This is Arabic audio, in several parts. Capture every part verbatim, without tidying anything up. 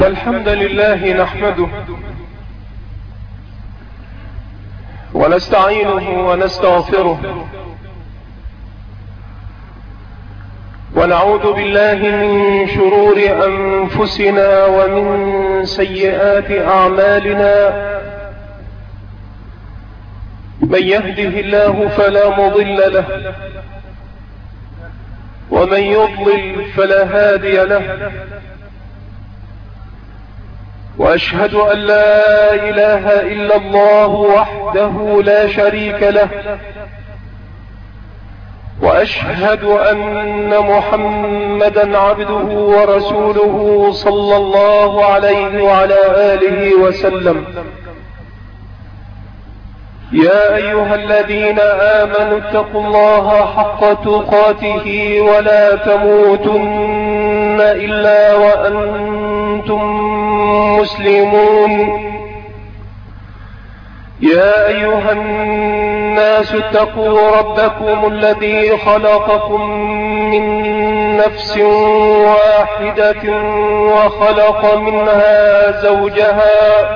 الحمد لله نحمده ونستعينه ونستغفره ونعوذ بالله من شرور أنفسنا ومن سيئات أعمالنا. من يهده الله فلا مضل له ومن يضلل فلا هادي له، وأشهد أن لا إله إلا الله وحده لا شريك له، وأشهد أن محمدا عبده ورسوله صلى الله عليه وعلى آله وسلم. يا أيها الذين آمنوا اتقوا الله حق تقاته ولا تموتن إلا وأنتم مسلمون. يا أيها الناس اتقوا ربكم الذي خلقكم من نفس واحدة وخلق منها زوجها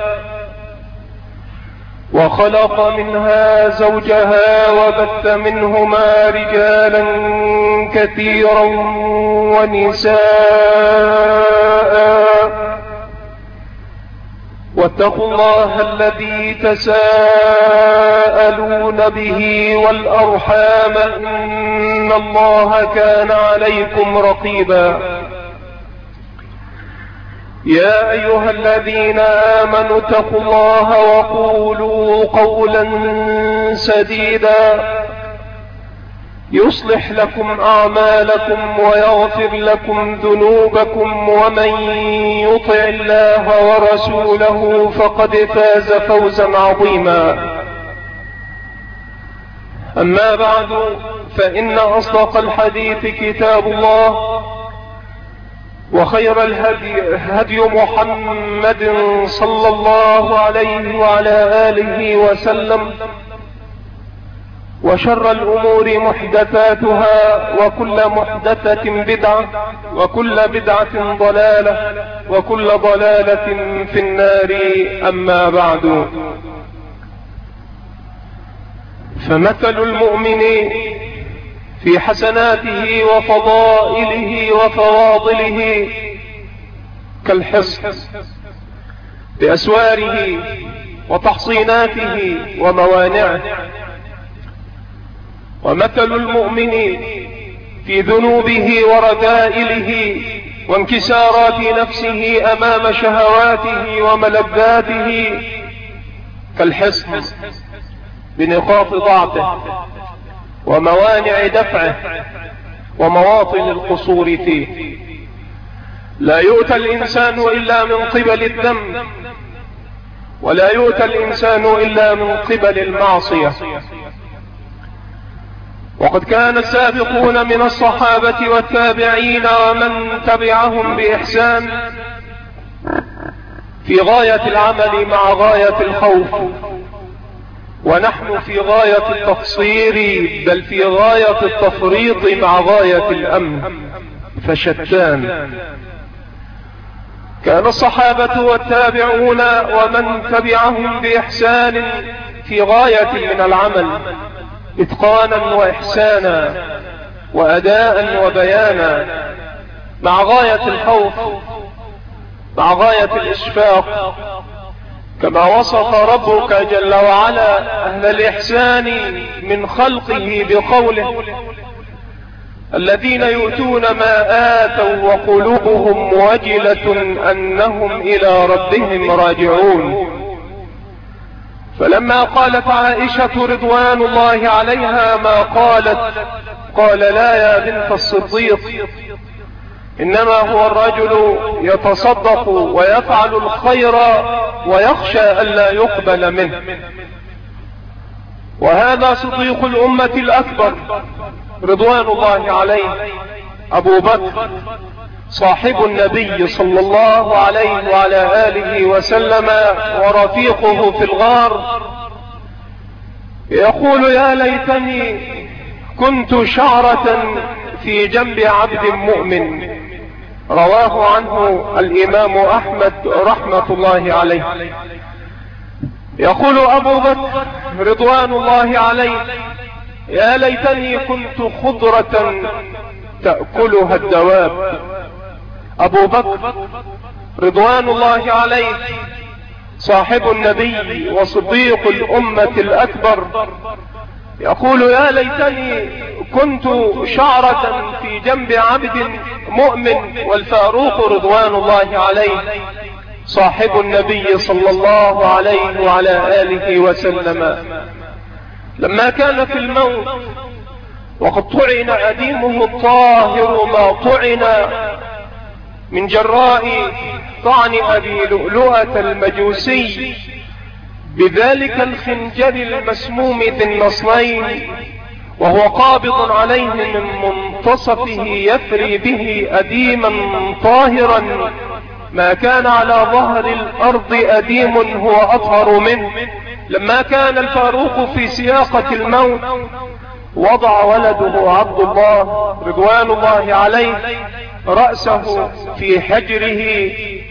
وخلق منها زوجها وبث منهما رجالا كثيرا ونساء، واتقوا الله الذي تساءلون به والأرحام إن الله كان عليكم رقيبا. يا أيها الذين آمنوا اتقوا الله وقولوا قولا سديدا يصلح لكم أعمالكم ويغفر لكم ذنوبكم، ومن يطع الله ورسوله فقد فاز فوزا عظيما. أما بعد، فإن أصدق الحديث كتاب الله، وخير الهدي هدي محمد صلى الله عليه وعلى آله وسلم، وشر الأمور محدثاتها، وكل محدثة بدعة، وكل بدعة ضلالة، وكل ضلالة في النار. أما بعد، فمثل المؤمن في حسناته وفضائله وفواضله كالحصن بأسواره وتحصيناته وموانعه. ومثل المؤمن في ذنوبه ورذائله وانكسارات نفسه أمام شهواته وملذاته كالحصن بنقاط ضعفه وموانع دفعه ومواطن القصور فيه. لا يؤتى الإنسان إلا من قبل الذنب، ولا يؤتى الإنسان إلا من قبل المعصية. وقد كان السابقون من الصحابة والتابعين ومن تبعهم بإحسان في غاية العمل مع غاية الخوف، ونحن في غاية التقصير بل في غاية التفريط مع غاية الأمن، فشتان. كان الصحابة والتابعون ومن تبعهم بإحسان في غاية من العمل إتقانا وإحسانا وأداء وبيانا، مع غاية الخوف، مع غاية الإشفاق، كما وصف ربك جل وعلا أهل الإحسان من خلقه بقوله: الذين يؤتون ما آتوا وقلوبهم وجلة أنهم إلى ربهم راجعون. فلما قالت عائشة رضوان الله عليها ما قالت، قال: لا يا بنت الصديق، إنما هو الرجل يتصدق ويفعل الخير ويخشى ألا يقبل منه. وهذا صديق الأمة الأكبر رضوان الله عليه أبو بكر صاحب النبي صلى الله عليه وعلى آله وسلم ورفيقه في الغار، يقول: يا ليتني كنت شعرة في جنب عبد مؤمن رواه عنه الإمام أحمد رحمة الله عليه. يقول أبو بكر رضوان الله عليه: يا ليتني كنت خضرة تأكلها الدواب. أبو بكر رضوان الله عليه صاحب النبي وصديق الأمة الأكبر يقول: يا ليتني كنت شعرة في جنب عبد مؤمن. والفاروق رضوان الله عليه صاحب النبي صلى الله عليه وعلى آله وسلم لما كان في الموت وقد طعن أديمه الطاهر ما طعن من جراء طعن أبي لؤلؤة المجوسي بذلك الخنجر المسموم ذي النصلين، وهو قابض عليه من منتصفه يفري به أديما طاهرا ما كان على ظهر الأرض أديم هو أطهر منه. لما كان الفاروق في سياقة الموت وضع ولده عبد الله رضوان الله عليه رأسه في حجره،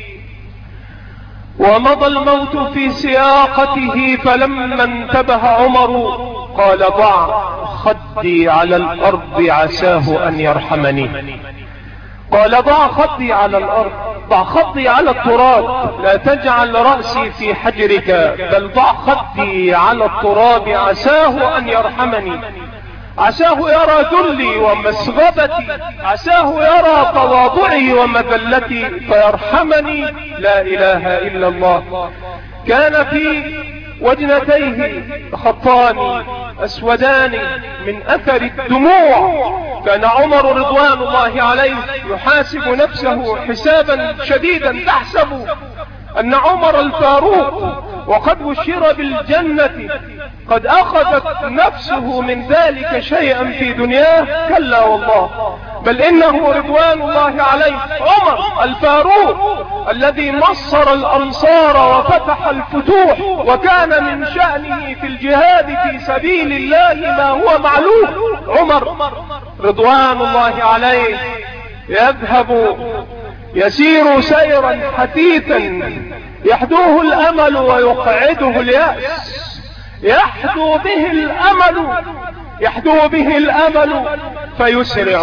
ومضى الموت في سياقته، فلما انتبه عمر قال: ضع خدي على الأرض عساه أن يرحمني. قال: ضع خدي على الأرض، ضع خدي على التراب، لا تجعل رأسي في حجرك، بل ضع خدي على التراب عساه أن يرحمني. عساه يرى ذلي ومسغبتي، عساه يرى تواضعي ومذلتي فيرحمني. لا إله إلا الله. كان في وجنتيه خطان أسودان من أثر الدموع. كان عمر رضوان الله عليه يحاسب نفسه حسابا شديدا، تحسب أن عمر الفاروق وقد بشر بالجنة قد أخذت نفسه من ذلك شيئا في دنياه. كلا والله، بل إنه رضوان الله عليه عمر الفاروق الذي نصر الأنصار وفتح الفتوح، وكان من شأنه في الجهاد في سبيل الله ما هو معلوم. عمر رضوان الله عليه يذهب يسير سيرا حثيثا يحدوه الأمل ويقعده اليأس، يحدو به الأمل يحدو به الأمل فيسرع،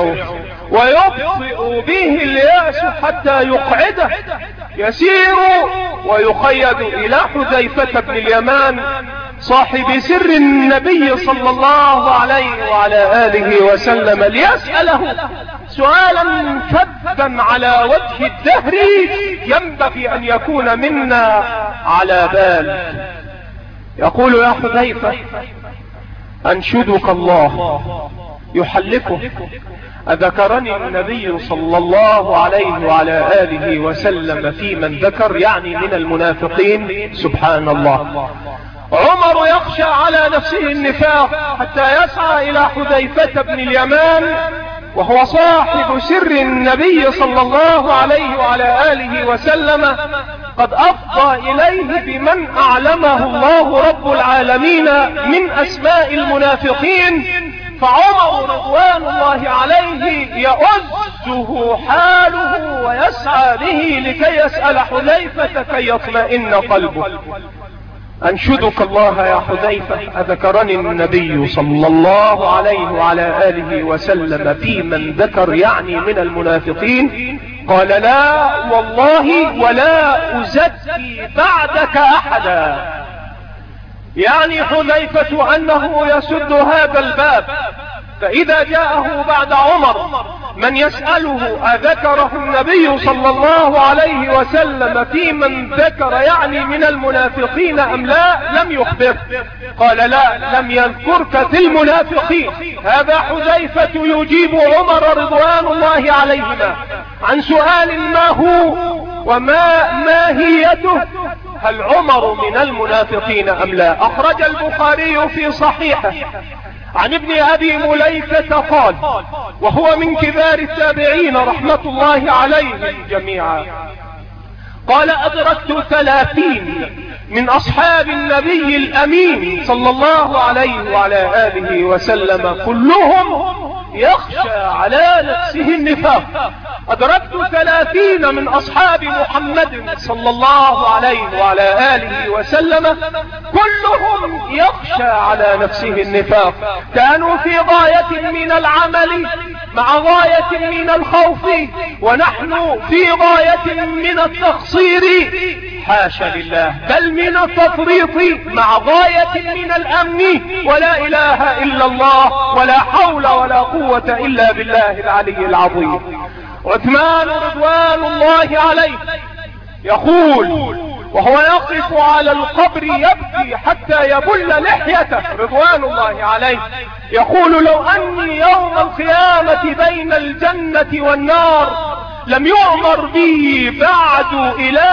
ويبطئ به اليأس حتى يقعده. يسير ويقيد إلى حذيفة بن اليمان صاحب سر النبي صلى الله عليه وعلى آله وسلم ليسأله سؤالا شدا على وجه الدهر ينبغي أن يكون منا على بال. يقول: يا حذيفة، أنشدك الله، يحلفه: أذكرني النبي صلى الله عليه وعلى آله وسلم في من ذكر، يعني من المنافقين. سبحان الله. عمر يخشى على نفسه النفاق حتى يسعى إلى حذيفة بن اليمان وهو صاحب سر النبي صلى الله عليه وعلى آله وسلم، قد أفضى إليه بمن أعلمه الله رب العالمين من أسماء المنافقين. فعمر رضوان الله عليه يؤزه حاله ويسعى به لكي يسأل حذيفة كي يطمئن قلبه. أنشدك الله يا حذيفة، أذكرني النبي صلى الله عليه وعلى آله وسلم في من ذكر، يعني من المنافقين؟ قال: لا والله، ولا أزكي بعدك أحدا. يعني حذيفة أنه يسد هذا الباب، فإذا جاءه بعد عمر من يسأله أذكره النبي صلى الله عليه وسلم في من ذكر، يعني من المنافقين أم لا، لم يخبر. قال: لا، لم يذكرك في المنافقين. هذا حذيفة يجيب عمر رضوان الله عليهما عن سؤال ما هو وما ماهيته: هل عمر من المنافقين أم لا؟ أخرج البخاري في صحيحه عن ابن أبي مليكة قال، وهو من كبار التابعين رحمة الله عليهم جميعا، قال: أدركت ثلاثين من أصحاب النبي الأمين صلى الله عليه وعلى آله وسلم كلهم يخشى على نفسه النفاق، أدركت ثلاثين من أصحاب محمد صلى الله عليه وعلى آله وسلم كلهم يخشى على نفسه النفاق، كانوا في غاية من العمل مع غاية من الخوف، ونحن في غاية من التقصير حاشا لله، بل من التفريط مع غاية من الأمن، ولا إله إلا الله ولا حول ولا قوة إلا بالله العلي العظيم. عثمان رضوان الله عليه يقول وهو يقف على القبر يبكي حتى يبل لحيته رضوان الله عليه، يقول لو أني يوم القيامة بين الجنة والنار لم يؤمر بي بعد إلى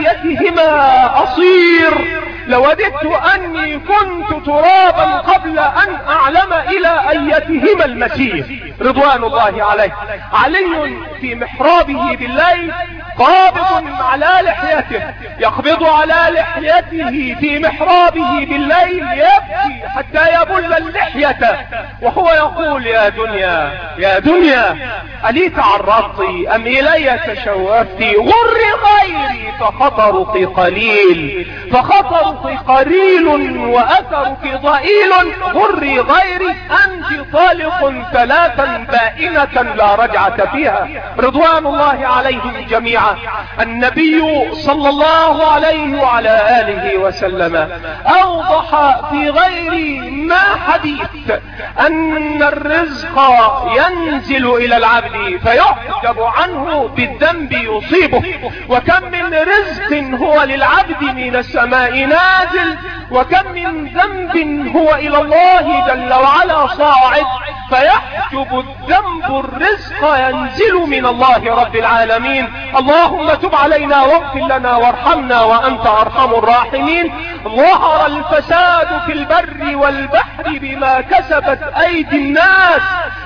أيتهما أصير لوددت أني كنت ترابا قبل أن أعلم إلى أيتهما المسير رضوان الله عليه. علي في محرابه بالليل قابض على لحيته، يقبض على لحيته في محرابه بالليل يبكي حتى يبل اللحية، وهو يقول يا دنيا يا دنيا ألي تعرضت أم إلي تشوفت، غر غيري فخطرك قليل فخطرك قليل وأثرك ضئيل، غري غيري أنت طالق ثلاثا بائنة لا رجعة فيها رضوان الله عليهم جميعا. النبي صلى الله عليه وعلى آله وسلم أوضح في غير ما حديث أن الرزق ينزل إلى العبد فيحجب عنه بالذنب يصيبه، وكم من رزق هو للعبد من السماء نازل، وكم من ذنب هو إلى الله جل وعلا صاعد فيحجب الذنب الرزق ينزل من الله رب العالمين. اللهم تب علينا واغفر لنا وارحمنا وأنت أرحم الراحمين. ظهر الفساد في البر والبحر بما كسبت أيدي الناس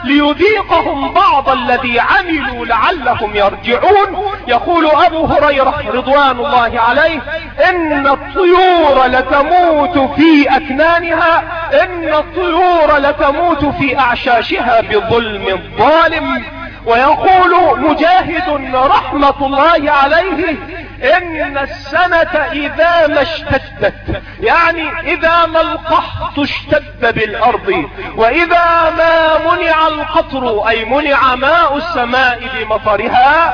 ليذيقهم بعض الذي عملوا لعلهم يرجعون. يقول أبو هريرة رضوان الله عليه إن الطيور لتموت في أكنانها، إن الطيور لتموت في أعشاشها بظلم الظالم. ويقول مجاهد رحمة الله عليه إن السنة إذا ما اشتدت، يعني إذا ما القحط اشتد بالأرض، وإذا ما منع القطر أي منع ماء السماء بمطرها،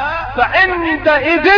فعندئذ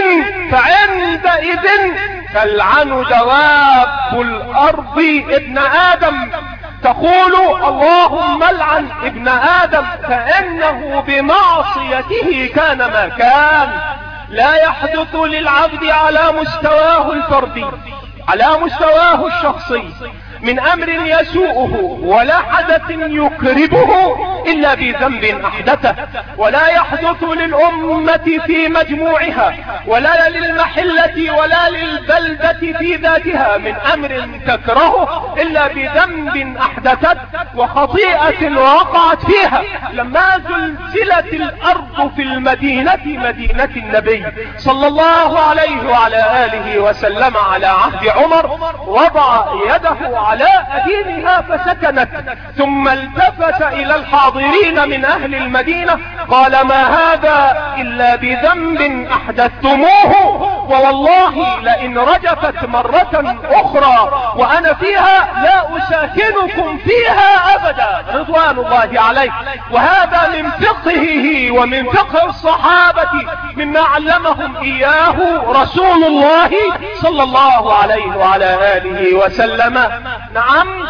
فعندئذ تلعن دواب الأرض ابن آدم، تقول اللهم العن ابن آدم فإنه بمعصيته كان ما كان. لا يحدث للعبد على مستواه الفردي على مستواه الشخصي من أمر يسوءه ولا حدث يكربه إلا بذنب أحدثه، ولا يحدث للأمة في مجموعها ولا للمحلة ولا للبلدة في ذاتها من أمر تكرهه إلا بذنب أحدثت وخطيئة وقعت فيها. لما زلزلت الأرض في المدينة مدينة النبي صلى الله عليه وعلى آله وسلم على عهد عمر وضع يده على أدينها فسكنت، ثم التفت إلى الحاضرين من أهل المدينة قال ما هذا إلا بذنب أحدثتموه، ووالله لئن رجفت مرة أخرى وأنا فيها لا أساكنكم فيها أبدا رضوان الله عليه. وهذا من فقهه ومن فقه الصحابة مما علمهم إياه رسول الله صلى الله عليه وعلى آله وسلم. نعم،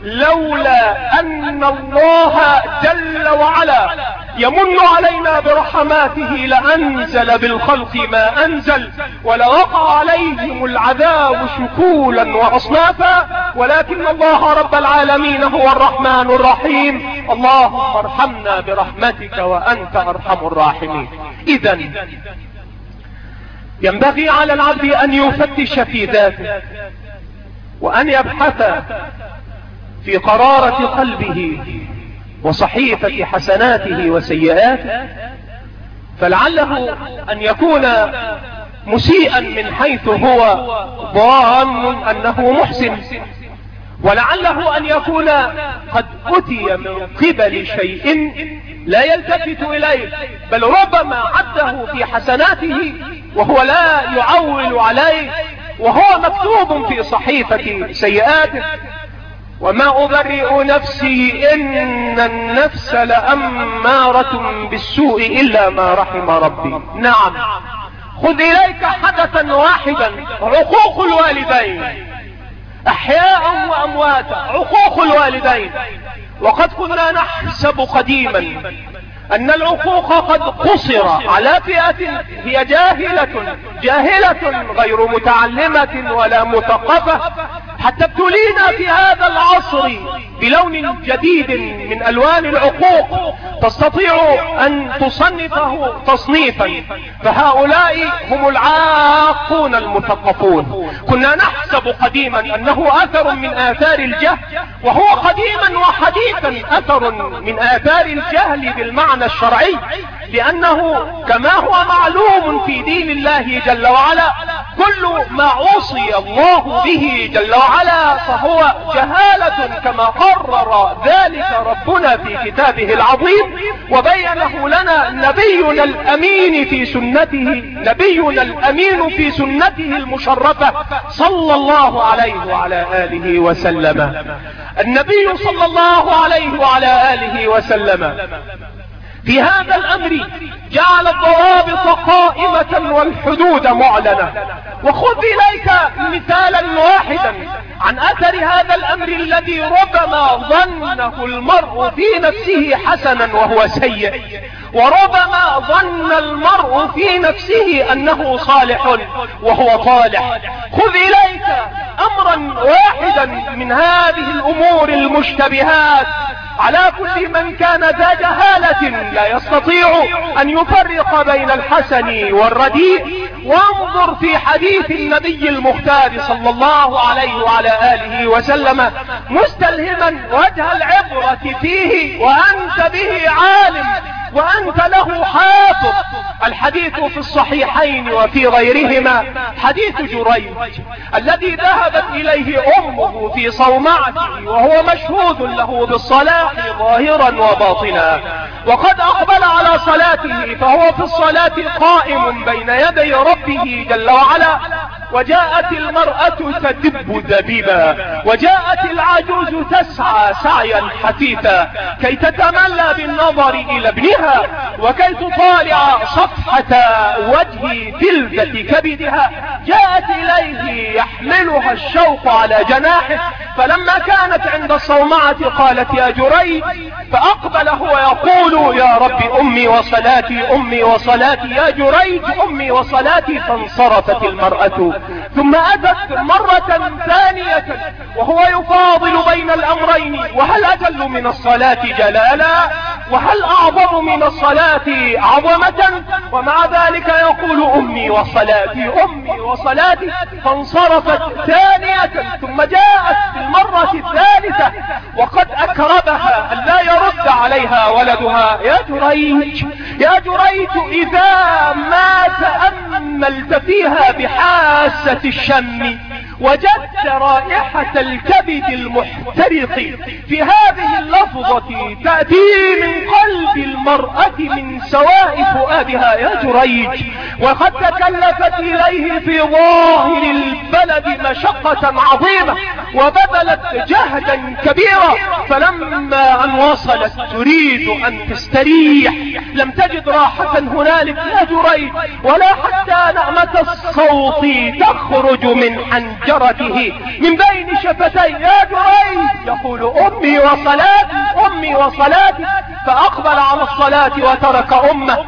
لولا أن الله جل وعلا يمن علينا برحماته لأنزل بالخلق ما أنزل ولوقع عليهم العذاب شكولا وأصنافا، ولكن الله رب العالمين هو الرحمن الرحيم. اللهم ارحمنا برحمتك وأنت أرحم الراحمين. إذن ينبغي على العبد أن يفتش في ذاته وأن يبحث في قرارة قلبه وصحيفة حسناته وسيئاته، فلعله أن يكون مسيئا من حيث هو ظان أنه محسن، ولعله أن يكون قد أتي من قبل شيء لا يلتفت إليه، بل ربما عده في حسناته وهو لا يعول عليه، وهو مكتوب في صحيفة سيئاته. وما أبرئ نفسي إن النفس لأمارة بالسوء إلا ما رحم ربي. نعم، خذ إليك حدثا واحدا، عقوق الوالدين أحياء وأمواتا، عقوق الوالدين. وقد كنا نحسب قديما أن العقوق قد قصر على فئة هي جاهلة جاهلة غير متعلمة ولا مثقفة، حتى ابتلينا في هذا العصر بلون جديد من ألوان العقوق تستطيع أن تصنفه تصنيفا، فهؤلاء هم العاقون المثقفون. كنا نحسب قديما أنه أثر من آثار الجهل، وهو قديما وحديثا أثر من آثار الجهل بالمعنى الشرعي، لأنه كما هو معلوم في دين الله جل وعلا كل ما عصي الله به جل وعلا فهو جهالة، كما قرر ذلك ربنا في كتابه العظيم وبينه لنا نبينا الأمين في سنته نبينا الأمين في سنته المشرفة صلى الله عليه وعلى آله وسلم. النبي صلى الله عليه وعلى آله وسلم في هذا الأمر جعل الضوابط قائمة والحدود معلنة. وخذ إليك مثالا واحدا عن أثر هذا الأمر الذي ربما ظنه المرء في نفسه حسنا وهو سيء، وربما ظن المرء في نفسه أنه صالح وهو طالح. خذ إليك أمرا واحدا من هذه الأمور المشتبهات على كل من كان ذا جهالة لا يستطيع أن يفرق بين الحسن والرديء، وانظر في حديث النبي المختار صلى الله عليه وعلى آله وسلم مستلهما وجه العبرة فيه وأنت به عالم وأنت له حافظ. الحديث في الصحيحين وفي غيرهما حديث جريج الذي ذهبت إليه أمه في صومعته وهو مشهود له بالصلاح ظاهرا وباطنا، وقد أقبل على صلاته فهو في الصلاة قائم بين يدي ربه جل وعلا، وجاءت المرأة تدب دبيبا، وجاءت العجوز تسعى سعيا حثيثا كي تتملى بالنظر إلى ابنها وكي تطالع صفحة وجه فلذة كبدها. جاءت إليه يحملها الشوق على جناحه، فلما كانت عند الصومعة قالت يا جريج، فأقبل هو يقول يا رب أمي وصلاتي أمي وصلاتي يا جريج أمي وصلاتي، فانصرفت المرأة. ثم أتت مرة ثانية وهو يفاضل بين الأمرين، وهل أجل من الصلاة جلالا وهل أعظم من الصلاة عظمة، ومع ذلك يقول أمي وصلاتي أمي وصلاتي، فانصرفت ثانية. ثم جاءت في المرة الثالثة وقد أكربها أن لا يرد عليها ولدها يا جريج يا جريج إذا ما تأملت فيها بحاسة الشم وجدت رائحة الكبد المحترق في هذه اللفظة تأتي من قلب المرأة من سواء فؤادها يا جريج، وقد تكلفت إليه في ظاهر البلد مشقة عظيمة وبذلت جهدا كبيرا، فلما أن وصلت تريد أن تستريح لم تجد راحة هنالك يا جريج، ولا حتى نعمة الصوت تخرج من حنجرته من بين شفتي يا جريج يقول أمي وصلاتي أمي وصلاتي. فأقبل على الصلاة وترك أمه،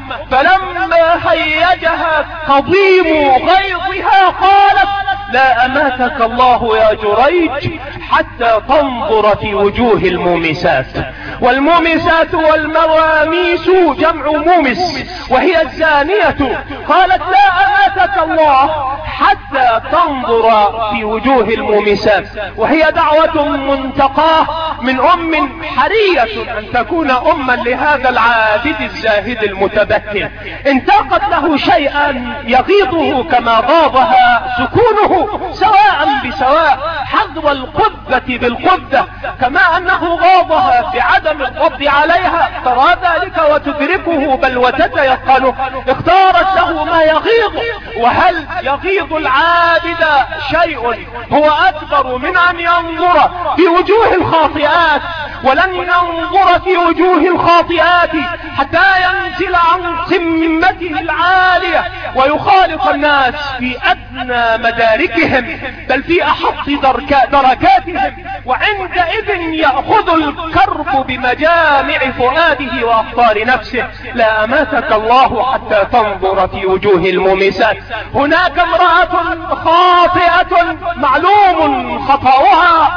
فلما هيجها قضيم غيظها قالت لا أماتك الله يا جريج حتى تنظر في وجوه المومسات. والمومسات والمواميس جمع مومس وهي الزانية. قالت لا أماتك الله حتى تنظر في وجوه المومسات، وهي دعوة منتقاه من أم حرية أن تكون أما لهذا العابد الزاهد المتبتل. انتقت له شيئا يغيظه كما غاضها سكونه سواء بسواء، حذو القبة بالقبة، كما انه غاضها بعدم الضبط عليها ترى ذلك وتدركه بل وتتيقنه، اختارت له ما يغيظ. وهل يغيظ العابد شيء هو اكبر من ان ينظر في وجوه الخاطئات؟ ولن ينظر في وجوه الخاطئات حتى ينزل عن قمته العالية ويخالط الناس في ادنى مداركهم بل في احط دركاتهم، وعندئذ يأخذ الكرب بمجامع فؤاده واخطار نفسه. لا اماتك الله حتى تنظر في وجوه المومسات. هناك امرأة خاطئة معلوم خطأها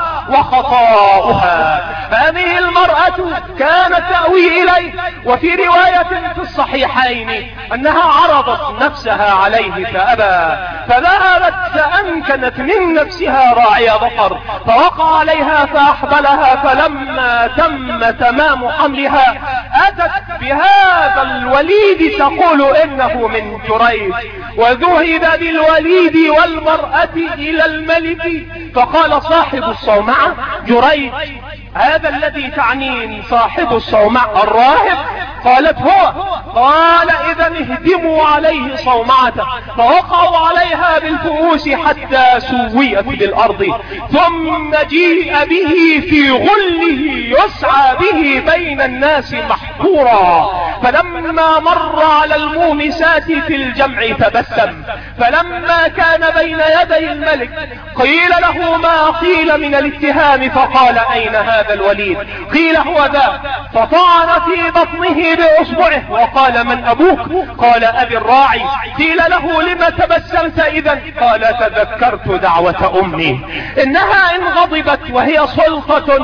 وخطاؤها، هذه المرأة كانت تأوي إليه، وفي رواية في الصحيحين أنها عرضت نفسها عليه فأبى، فذهبت فأمكنت من نفسها راعي بقر فوقع عليها فأحبلها، فلما تم تمام حملها أتت بهذا الوليد تقول إنه من جريج، وذهب بالوليد والمرأة إلى الملك، فقال صاحب الصومعة جريج هذا الذي تعنين صاحب الصومعة الراهب؟ قالت هو. قال إذا اهدموا عليه صومعته، فوقعوا عليها بالفؤوس حتى سويت بالأرض، ثم جيء به في غله يسعى به بين الناس محقورا، فلما مر على المومسات في الجمع تبسم، فلما كان بين يدي الملك قيل له ما قيل من الاتهام، فقال أين هذا الوليد؟ قيل هو ذا، فطعن في بطنه بأصبعه وقال من أبوك؟ قال أبي الراعي. قيل له لما تبسمت إذا؟ قال تذكرت دعوة أمي، إنها إن غضبت وهي سلطة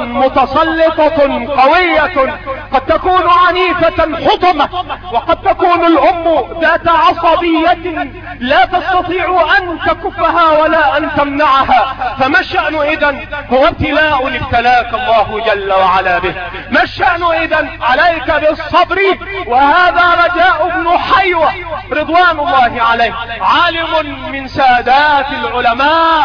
متسلطة قوية قد تكون عنيفة حطمة، وقد تكون الأم ذات عصبية لا تستطيع أن تكفها ولا أن تمنعها، فما الشأن إذن؟ هو ابتلاء ابتلاك الله جل وعلا به. ما الشأن إذن؟ عليك بالصبر. وهذا رجاء بن حيوة رضوان الله عليه، عالم من سادات العلماء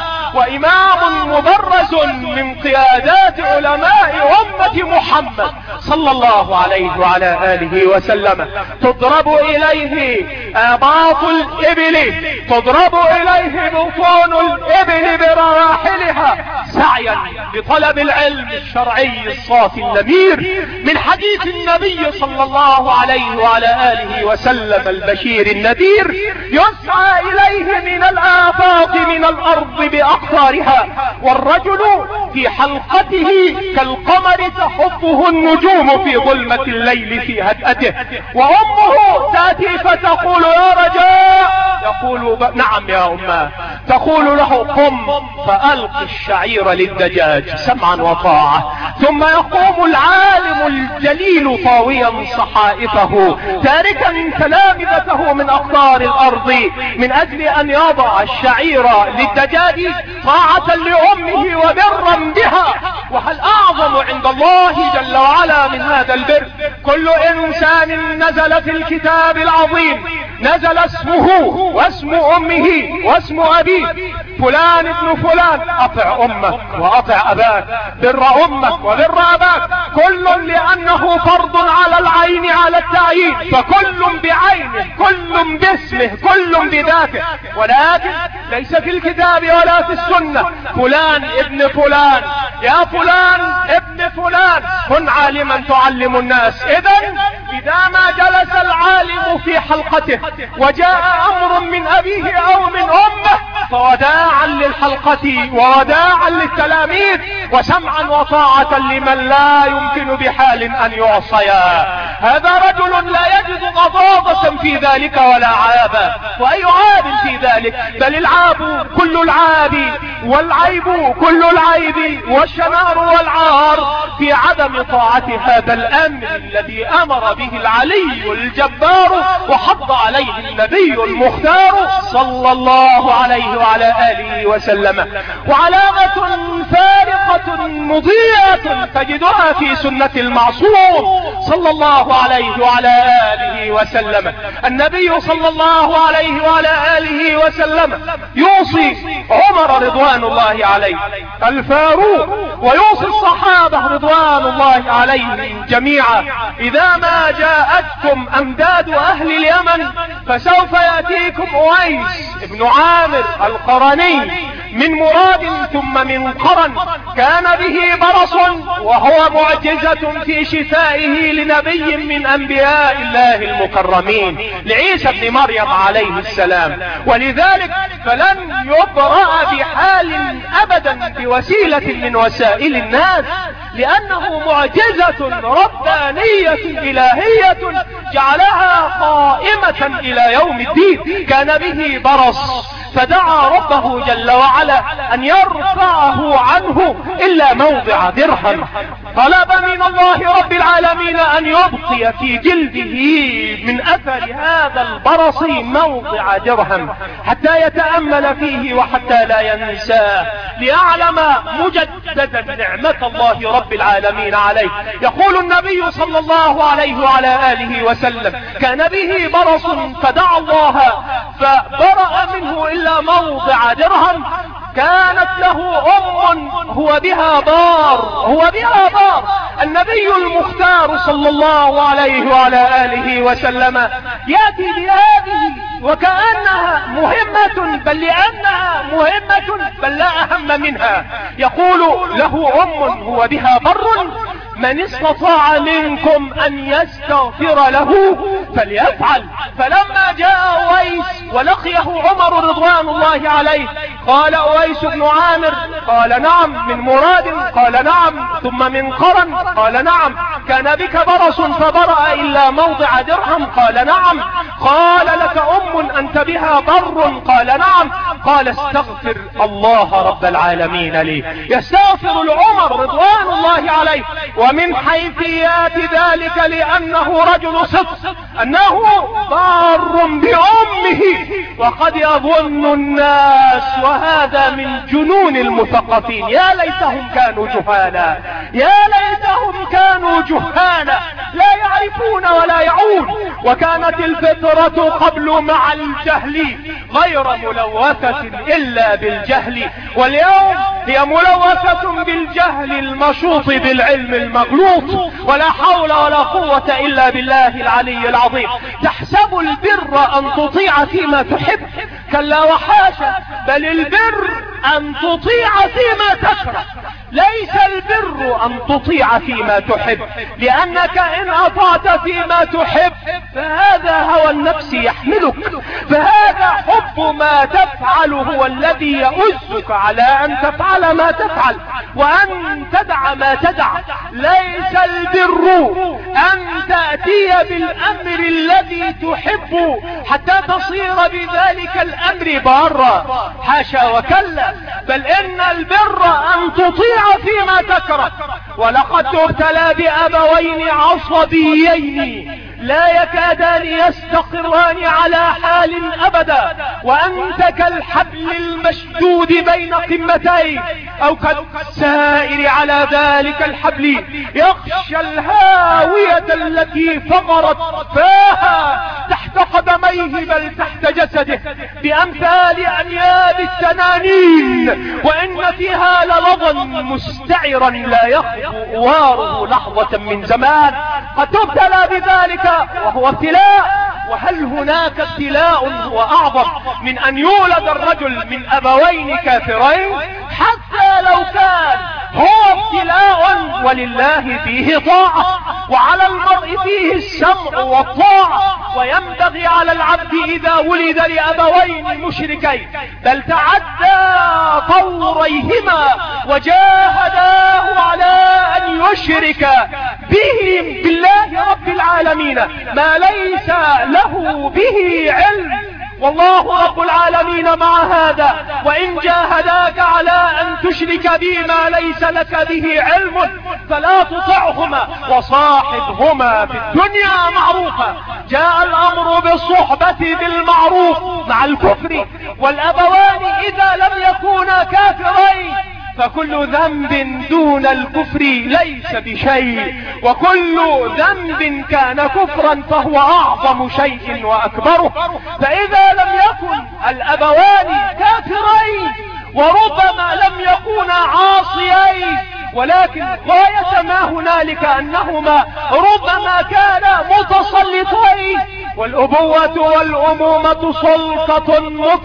وإمام مبرز من قيادات علماء أمة محمد صلى الله عليه وعلى آله وسلم. تضرب إليه آباط الإبل، تضرب إليه بطون الإبل براحلها سعيا بطلب العلم الشرعي الصافي النبير، من حديث النبي صلى الله عليه وعلى آله وسلم البشير النذير، يسعى إليه من الآفاق من الأرض بأقطارها، والرجل في حلقته كالقمر تحفه النجوم في ظلمة الليل في هدأته، وأمه تأتي فتقول يا رجاء، يقول ب... نعم يا أمه، تقول له قم فألق الشعير للدجاج سمعا وطاعة، ثم يقوم العالم الجليل طاويا صحائفه تاركا تلامذته من أقطار الأرض من أجل أن يضع الشعير للدجاج طاعة لأمه وبرا بها. وهل أعظم عند الله جل وعلا من هذا البر؟ كل إنسان نزل في الكتاب العظيم نزل اسمه واسم أمه واسم أبيه، فلان ابن فلان، أطع أمك وأطع أباك، بر أمك وبر أباك، كل لأنه فرض على العين على التعيين، فكل بعينه كل باسمه كل بذاته، ولكن ليس في الكتاب ولا في السنة فلان ابن فلان، يا فلان ابن فلان كن عالما تعلم الناس. إذن إذا ما جلس العالم في حلقته وجاء أمر من أبيه أو من أمه فوداعا للحلقة ووداعا للتلاميذ وسمعا وطاعة لمن لا يمكن بحال أن يعصيا. هذا رجل لا يجد غضاضة في ذلك ولا عابا، وأي عاب في ذلك؟ بل العاب كل العاب والعيب كل العيب والشنار والعار في عدم طاعة هذا الأمر الذي أمر به العلي الجبار وحض عليه النبي المختار صلى الله عليه وعلى آله وسلم. وعلامة فارقة مضيئة تجدها في سنة المعصوم صلى الله الله عليه وعلى آله وسلم. النبي صلى الله عليه وعلى آله وسلم يوصي عمر رضوان الله عليه الفاروق، ويوصي الصحابة رضوان الله عليهم جميعا: إذا ما جاءتكم أمداد أهل اليمن فسوف يأتيكم أويس بن عامر القرني من مراد ثم من قرن، كان به برص وهو معجزة في شفائه لنبي من أنبياء الله المكرمين، لعيسى بن مريم عليه السلام. ولذلك فلن يبرأ بحال أبدا بوسيلة من وسائل الناس، لأنه معجزة ربانية إلهية جعلها قائمة إلى يوم الدين. كان به برص فدعا ربه جل وعلا أن يرفعه عنه إلا موضع درهم، طلب من الله رب العالمين أن يبقي في جلده من أثر هذا البرص موضع درهم حتى يتأمل فيه وحتى لا ينساه، ليعلم مجددا نعمة الله رب العالمين عليه. يقول النبي صلى الله عليه وعلى آله وسلم: كان به برص فدعا الله فبرأ منه إلا موضع درهم، كانت له أم هو بها بار هو بها بار النبي المختار صلى الله عليه وعلى آله وسلم يأتي بهذه وكأنها مهمة، بل لأنها مهمة بل لا أهم منها. يقول له أم هو بها بر: من استطاع منكم أن يستغفر له فليفعل. فلما جاء أويس ولقيه عمر رضوان الله عليه قال: أويس بن عامر؟ قال: نعم. من مراد؟ قال: نعم. ثم من قرن؟ قال: نعم. كان بك برص فبرأ إلا موضع درهم؟ قال: نعم. قال: لك أم أنت بها بر؟ قال: نعم. قال: استغفر الله رب العالمين لي. يستغفر العمر رضوان الله عليه. ومن حيثيات ذلك لأنه رجل صدق أنه بار بأمه. وقد يظن الناس، وهذا من جنون المثقفين، يا ليتهم كانوا جهالا يا ليتهم كانوا جهالا لا يعرفون ولا يعون. وكانت الفطرة قبل مع الجهل غير ملوثة إلا بالجهل، واليوم هي ملوثة بالجهل المشوط بالعلم المغلوط. ولا حول ولا قوة إلا بالله العلي العظيم. تحسب البر أن تطيع فيما تحب، كلا وحاشا، بل البر أن تطيع فيما تكره. ليس البر أن تطيع فيما تحب، لأنك إن أطعت فيما تحب فهذا هوى النفس يحملك، فهذا حب ما تفعل هو الذي يؤزك على أن تفعل ما تفعل وأن تدع ما تدع. ليس البر أن تأتي بالأمر الذي تحب حتى تصير بذلك الأمر بارا، حاشا وكلا، بل إن البر أن تطيع فيما تكره. ولقد تبتلى بأبوين عصبيين لا يكادان يستقران على حال أبدا، وأنت كالحبل المشدود بين قمتين أو كالسائر على ذلك الحبل يخشى الهاوية التي فقرت فاها تحت قدميه بل تحت جسده بأمثال أنياب التنانين، وإن فيها للظا مستعرا لا يخفو أواره لحظة من زمان. قد تبتلى بذلك وهو ابتلاء، وهل هناك ابتلاء هو أعظم من أن يولد الرجل من أبوين كافرين؟ حتى لو كان هو ابتلاء ولله فيه طاعة، وعلى المرء فيه السمع والطاعة. وينبغي على العبد إذا ولد لأبوين مشركين بل تعدى طوريهما وجاهداه على أن يشرك بهم بالله رب العالمين ما ليس له به علم، والله رب العالمين مع هذا وإن جاهداك على أن تشرك بي ما ليس لك به علم فلا تطعهما وصاحبهما في الدنيا معروفا. جاء الأمر بالصحبة بالمعروف مع الكفر، والأبوان إذا لم يكونا كافرين فكل ذنب دون الكفر ليس بشيء، وكل ذنب كان كفرا فهو أعظم شيء وأكبره. فإذا لم يكن الأبوان كافرين وربما لم يكونا عاصيين، ولكن غاية ما هنالك أنهما ربما كانا متسلطين، والأبوة والأمومة سلطة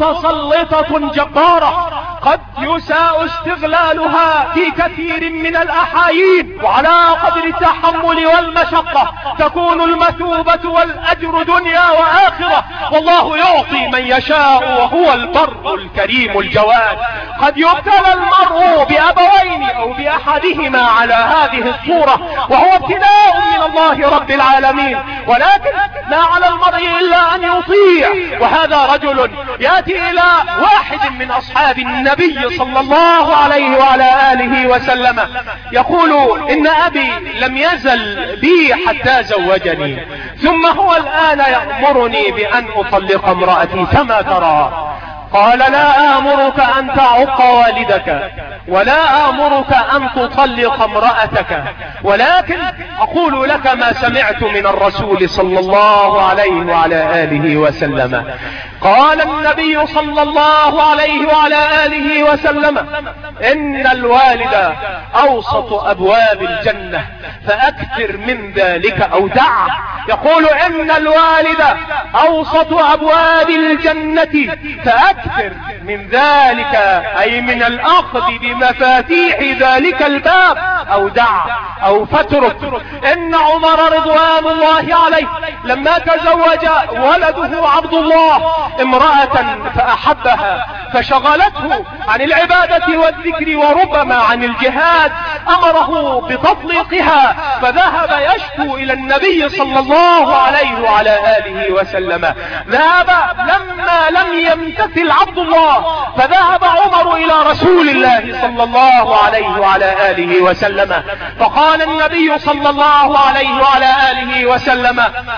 متسلطة جبارة قد يساء استغلالها في كثير من الأحايين، وعلى قدر التحمل والمشقة تكون المثوبة والأجر دنيا وآخرة، والله يعطي من يشاء وهو البر الكريم الجواد. قد يبتلى المرء بأبوين أو بأحدهما على هذه الصورة وهو ابتلاء من الله رب العالمين، ولكن ما على المرء إلا أن يطيع. وهذا رجل يأتي إلى واحد من أصحاب النبي صلى الله عليه وعلى آله وسلم يقول: إن أبي لم يزل بي حتى زوجني، ثم هو الآن يأمرني بأن أطلق امرأتي، فما ترى؟ قال: لا آمرك أن تعق والدك، ولا آمرك أن تطلق امرأتك، ولكن أقول لك ما سمعت من الرسول صلى الله عليه وعلى آله وسلم. قال النبي صلى الله عليه وعلى آله وسلم: إن الوالد أوسط أبواب الجنة فأكثر من ذلك أو دع. يقول: إن الوالد أوسط أبواب الجنة فأكثر من ذلك، أي من الأخذ بمفاتيح ذلك الباب، أو دع أو فترك. إن عمر رضوان الله عليه لما تزوج ولده عبد الله امرأة فأحبها فشغلته عن العبادة والذكر وربما عن الجهاد، أمره بتطليقها، فذهب يشكو إلى النبي صلى الله عليه وعلى آله وسلم. ذهب لما لم يمتثل عبد الله، فذهب عمر إلى رسول الله صلى الله عليه وعلى آله وسلم، فقال النبي صلى الله عليه وعلى آله وسلم: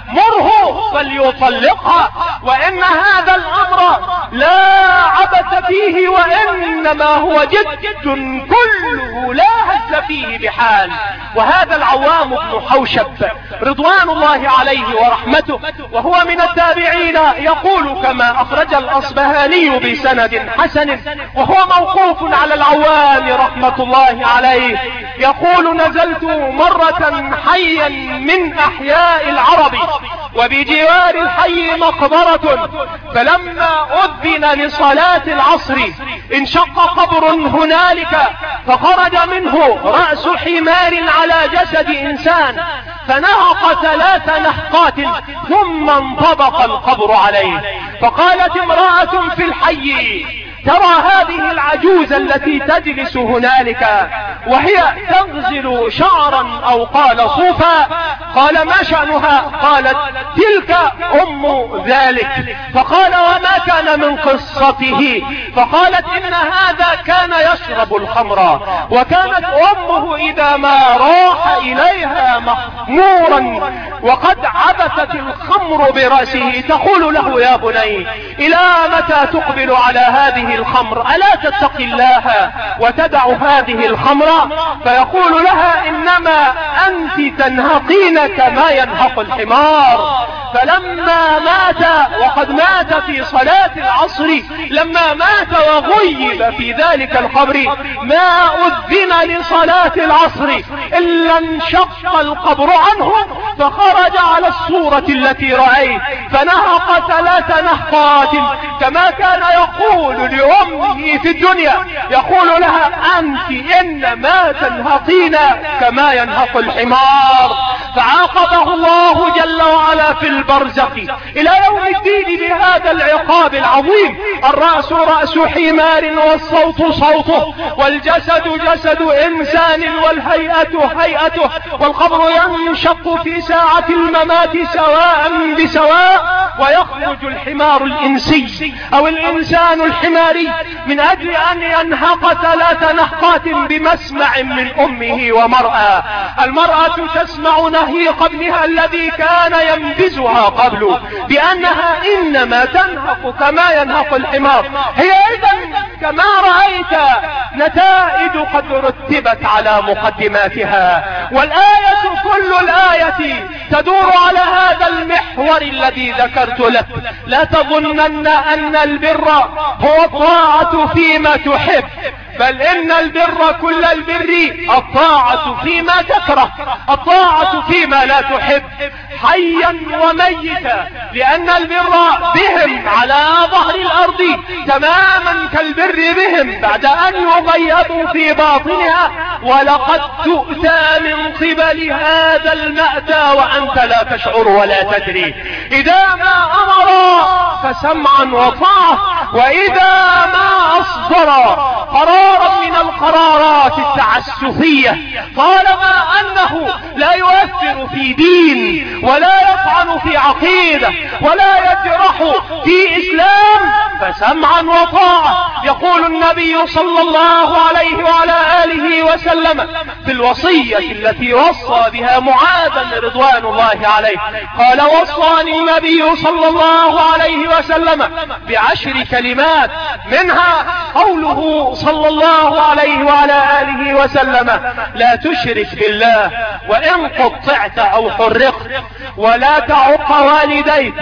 مره فليطلقها، وإن هذا الأمر لا عبث فيه، وإنما هو جد كله لا هز فيه بحال. وهذا العوام بن حوشب رضوان الله عليه ورحمته وهو من التابعين يقول كما أخرج الأصبهاني بسند حسن وهو موقوف على العوام رحمة الله عليه، يقول: نزلت مرة حيا من أحياء العرب، وبجوار الحي مقبرة، فلما أذن لصلاة العصر انشق قبر هنالك، فخرج منه رأس حمار على جسد إنسان، فنهق ثلاث نهقات ثم انطبق القبر عليه. فقالت امرأة في الحي: ترى هذه العجوز التي تجلس هنالك وهي تغزل شعرا أو قال صوفا؟ قال: ما شأنها؟ قالت: تلك أم ذلك. فقال: وما كان من قصته؟ فقالت: إن هذا كان يشرب الخمر، وكانت أمه إذا ما راح إليها مخمورا وقد عبثت الخمر برأسه تقول له: يا بني، إلى متى تقبل على هذه الخمر؟ ألا تتقي الله وتدع هذه الخمر؟ فيقول لها: إنما أنت تنهقين كما ينهق الحمار. فلما مات، وقد مات في صلاة العصر، لما مات وغيب في ذلك القبر ما أذن لصلاة العصر إلا انشق القبر عنه، فخرج على الصورة التي رأيت، فنهق ثلاث نهقات كما كان يقول لأمه في الدنيا، يقول لها: أنت إنما تنهقين كما ينهق الحمار. فعاقبه الله جل وعلا في البرزخ إلى يوم الدين بهذا العقاب العظيم. الرأس رأس حمار، والصوت صوته، والجسد جسد إنسان، والهيئة هيئته، والقبر ينشق في ساعة الممات سواء بسواء، ويخرج الحمار الإنسي أو الإنسان الحماري من أجل أن ينهق ثلاث نهقات بمسمع من أمه ومرأة. المرأة تسمع نهيق ابنها الذي كان ينبزها تفسيرها قبل بأنها إنما تنهق كما ينهق الحمار. هي إذن كما رأيت نتائج قد رتبت على مقدماتها، والآية كل الآية تدور على هذا المحور الذي ذكرت لك. لا تظنن أن البر هو الطاعة فيما تحب، بل إن البر كل البر الطاعة فيما تكره، الطاعة فيما لا تحب، حيا وميتا، لأن البر بهم على ظهر الأرض تماما كالبر بهم بعد أن يغيبوا في باطنها، ولقد تؤتى من قبل هذا المأتى وأنت لا تشعر ولا تدري. إذا ما أمر فسمعا وطاعة، وإذا ما أصدر قرارا من القرارات التعسفية طالما أنه لا يؤثر في دين ولا يطعن في عقيدة ولا يجرح في إسلام فسمعا وطاعة. يقول النبي صلى الله عليه وعلى آله وسلم في الوصية التي وصى بها معاذا رضوان الله عليه، قال: وصاني النبي صلى الله عليه وسلم بعشر كلمات، منها قوله صلى الله عليه وعلى آله وسلم: لا تشرك بالله وإن قطعت أو حرقت، ولا تعق والديك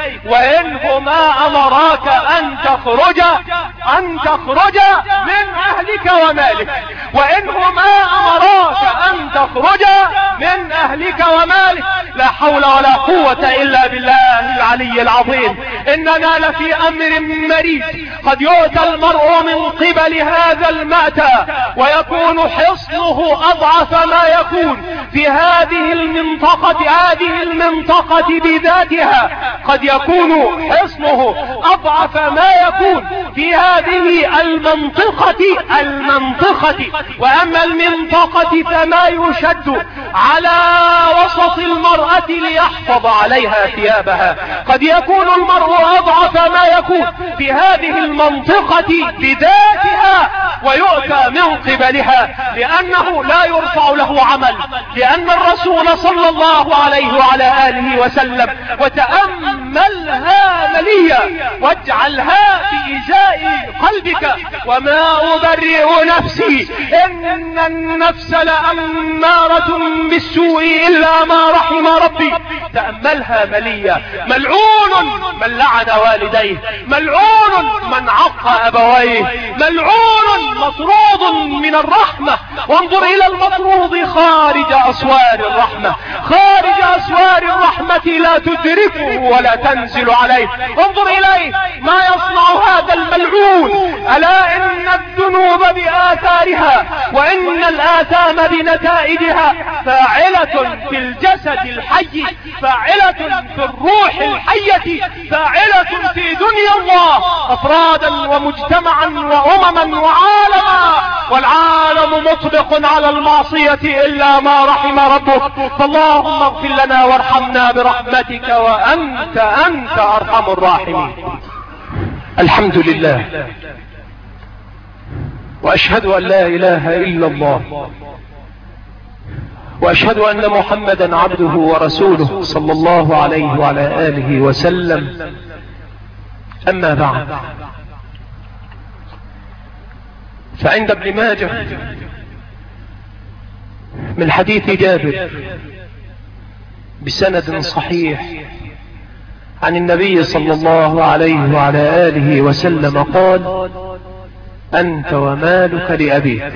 وإنهما أمراك أن تخرج أن تخرج من أهلك ومالك، وإنهما أمراك أن تخرج من أهلك ومالك. لا حول ولا قوة إلا بالله العلي العظيم. إننا لفي أمر مريض، قد يؤتى المرء من قبل هذا المأتى ويكون حصنه أضعف ما يكون في هذه المنطقة هذه المنطقة بذاتها، قد يكون حصنه أضعف ما يكون في هذه المنطقة المنطقة وأما المنطقة فما يشد على وسط المرأة ليحفظ عليها ثيابها. قد يكون المرء أضعف ما يكون في هذه المنطقة بذاتها ويؤتى من قبلها، لأنه لا يرفع له عمل، لأن الرسول صلى الله عليه وعلى آله وسلم: وتأملها مليا واجعلها في إزاء قلبك وما أبرئ نفسي إن النفس لأمارة بالسوء إلا ما رحم ربي. تأملها مليا. ملعون من لعن والديه، ملعون من عق أبويه، ملعون مطرود من الرحمة. وانظر إلى المطرود خارج أسوار الرحمة، خارج أسوار الرحمة لا تدركه ولا تنزل عليه. انظر إليه ما يصنع هذا الملعون. ألا إن الذنوب بآثارها وإن الآثام بنتائجها فاعلة في الجسد الحي، فاعلة في الروح الحية، فاعلة في دنيا الله أفرادا ومجتمعا وأمما وعالما، والعالم مطبق على المعصية إلا ما رحم ربك. فاللهم اغفر لنا وارحمنا برحمتك وأنت أنت أرحم الراحمين. الحمد لله، وأشهد أن لا إله إلا الله، وأشهد أن محمدا عبده ورسوله صلى الله عليه وعلى آله وسلم. أما بعد، فعند ابن ماجه من حديث جابر بسند صحيح عن النبي صلى الله عليه وعلى آله وسلم قال: أنت ومالك لأبيك.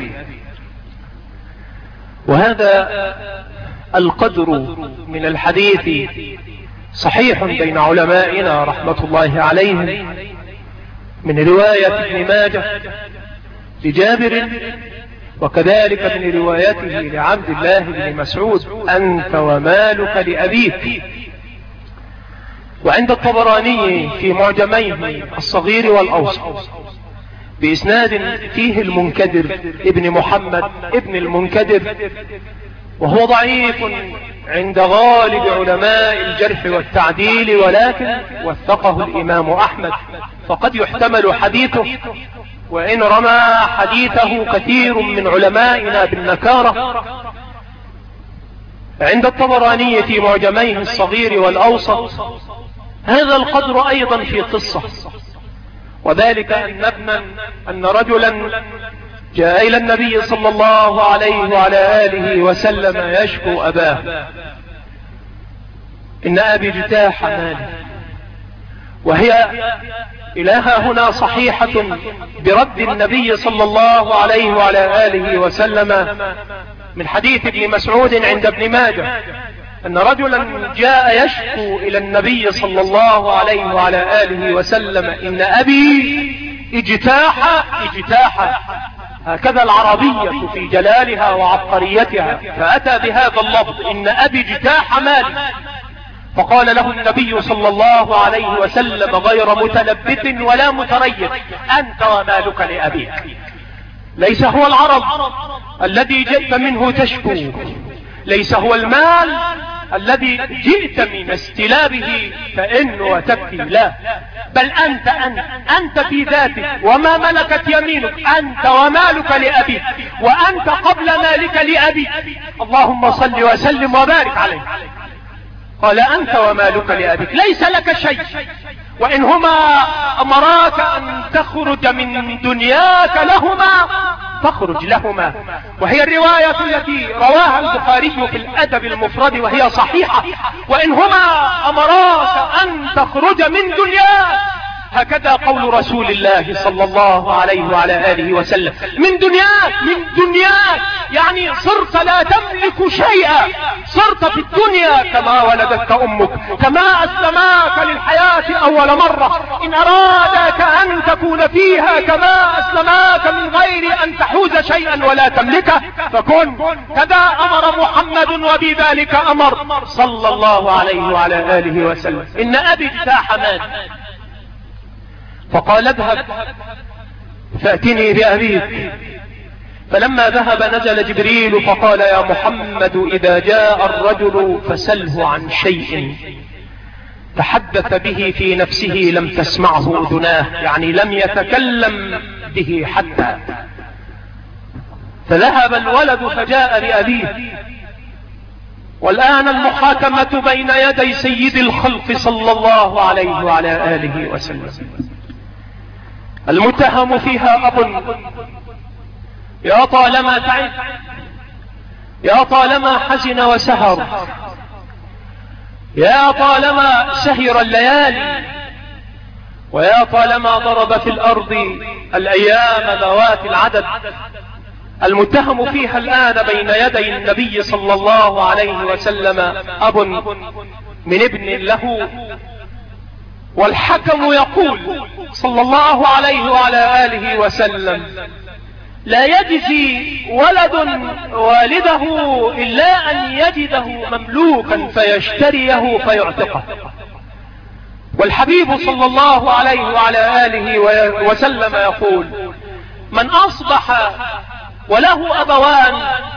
وهذا القدر من الحديث صحيح بين علمائنا رحمة الله عليهم من رواية ابن ماجه لجابر، وكذلك من روايته لعبد الله بن مسعود: أنت ومالك لأبيك. وعند الطبراني في معجميه الصغير والأوسط بإسناد فيه المنكدر ابن محمد ابن المنكدر، وهو ضعيف عند غالب علماء الجرح والتعديل، ولكن وثقه الإمام أحمد، فقد يحتمل حديثه، وإن رمى حديثه كثير من علمائنا بالنكارة. عند الطبراني في معجميه الصغير والأوسط هذا القدر أيضا في قصة، وذلك أن ابنا أن رجلا جاء إلى النبي صلى الله عليه وعلى آله وسلم يشكو أباه: إن أبي اجتاح مالي. وهي إلها هنا صحيحة برد النبي صلى الله عليه وعلى آله وسلم من حديث ابن مسعود عند ابن ماجه أن رجلا جاء يشكو إلى النبي صلى الله عليه وعلى آله وسلم: إن أبي اجتاح اجتاح. هكذا العربية في جلالها وعبقريتها، فأتى بهذا اللفظ: إن أبي اجتاح مالي. فقال له النبي صلى الله عليه وسلم غير متلبث ولا متريث: أنت ومالك لأبيك. ليس هو العرض الذي جئت منه تشكو، ليس هو المال الذي جئت من استلابه تئن وتبكي، لا، بل أنت أنت أنت في ذاتك وما ملكت يمينك، أنت ومالك لأبيك، وأنت قبل مالك لأبيك. اللهم صل وسلم وبارك عليه. قال: أنت ومالك لأبيك، ليس لك شيء، وإن هما أمراك أن تخرج من دنياك لهما فاخرج لهما. وهي الرواية التي رواها البخاري في الأدب المفرد وهي صحيحة: وإن هما أمراك أن تخرج من دنياك. هكذا قول رسول الله صلى الله عليه وعلى آله وسلم: من دنياك، من دنياك، يعني صرت لا تملك شيئا، صرت في الدنيا كما ولدتك أمك، كما أسلماك للحياة أول مرة، إن أرادك أن تكون فيها كما أسلماك من غير أن تحوز شيئا ولا تملكه فكن. كذا أمر محمد وبذلك أمر صلى الله عليه وعلى آله وسلم: إن أبي اجتاح مالي. فقال: اذهب فأتني بأبيك. فلما ذهب نزل جبريل فقال: يا محمد إذا جاء الرجل فسله عن شيء تحدث به في نفسه لم تسمعه أذناه، يعني لم يتكلم به حتى. فذهب الولد فجاء بأبيه، والآن المحاكمة بين يدي سيد الخلق صلى الله عليه وعلى آله وسلم. المتهم فيها أب: يا طالما تعب، يا طالما حزن وسهر، يا طالما سهر الليالي، ويا طالما ضرب في الأرض الأيام ذوات العدد. المتهم فيها الآن بين يدي النبي صلى الله عليه وسلم أب من ابن له، والحكم يقول صلى الله عليه وعلى آله وسلم: لا يجزي ولد والده إلا أن يجده مملوكا فيشتريه فيعتقه. والحبيب صلى الله عليه وعلى آله وسلم يقول: من أصبح وله أبوان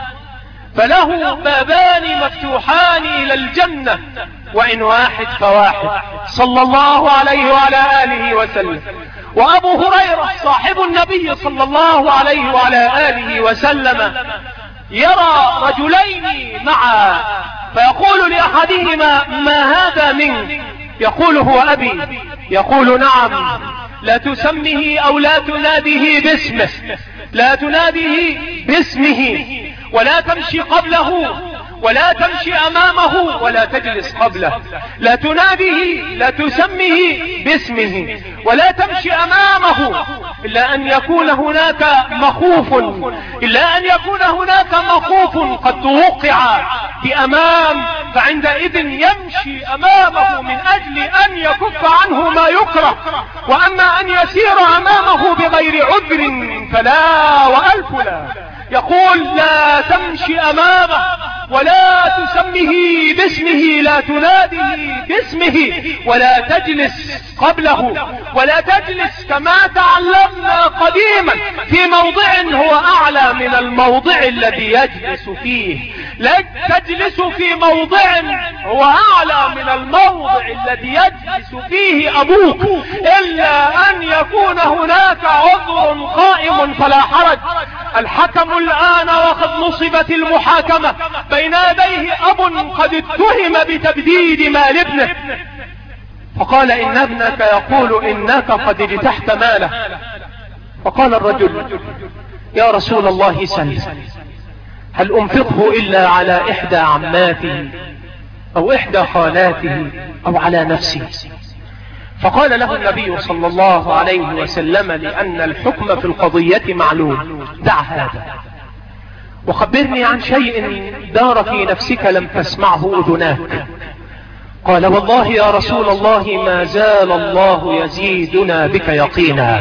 فله بابان مفتوحان إلى الجنة، وإن واحد فواحد، صلى الله عليه وعلى آله وسلم. وأبو هريرة صاحب النبي صلى الله عليه وعلى آله وسلم يرى رجلين معا فيقول لأحدهما: ما هذا منك؟ يقول: هو أبي. يقول: نعم. لا تسمه أو لا تناديه باسمه، لا تناديه باسمه، ولا تمشي قبله، ولا تمشي أمامه، ولا تجلس قبله. لا تناديه، لا تسمه باسمه، ولا تمشي أمامه، إلا أن يكون هناك مخوف، إلا أن يكون هناك مخوف قد توقع بأمام، فعندئذ يمشي أمامه من أجل أن يكف عنه ما يكره. وأما أن يسير أمامه بغير عذر فلا وألف لا. يقول: لا تمشي أمامه، ولا تسمه باسمه، لا تناديه باسمه، ولا تجلس قبله، ولا تجلس كما تعلمنا قديما في موضع هو أعلى من الموضع الذي يجلس فيه. لا تجلس في موضع هو أعلى من الموضع الذي يجلس فيه أبوك، إلا أن يكون هناك عذر قائم فلا حرج. الحكم الآن وقد نصبت المحاكمة بين يديه أب قد اتهم بتبديد مال ابنه، فقال إن ابنك يقول إنك قد اجتحت ماله. فقال الرجل يا رسول الله سل، هل أنفقه إلا على إحدى عماته أو إحدى خالاته أو على نفسي؟ فقال له النبي صلى الله عليه وسلم لأن الحكم في القضية معلوم، دع هذا وخبرني عن شيء دار في نفسك لم تسمعه أذناك. قال والله يا رسول الله ما زال الله يزيدنا بك يقينا،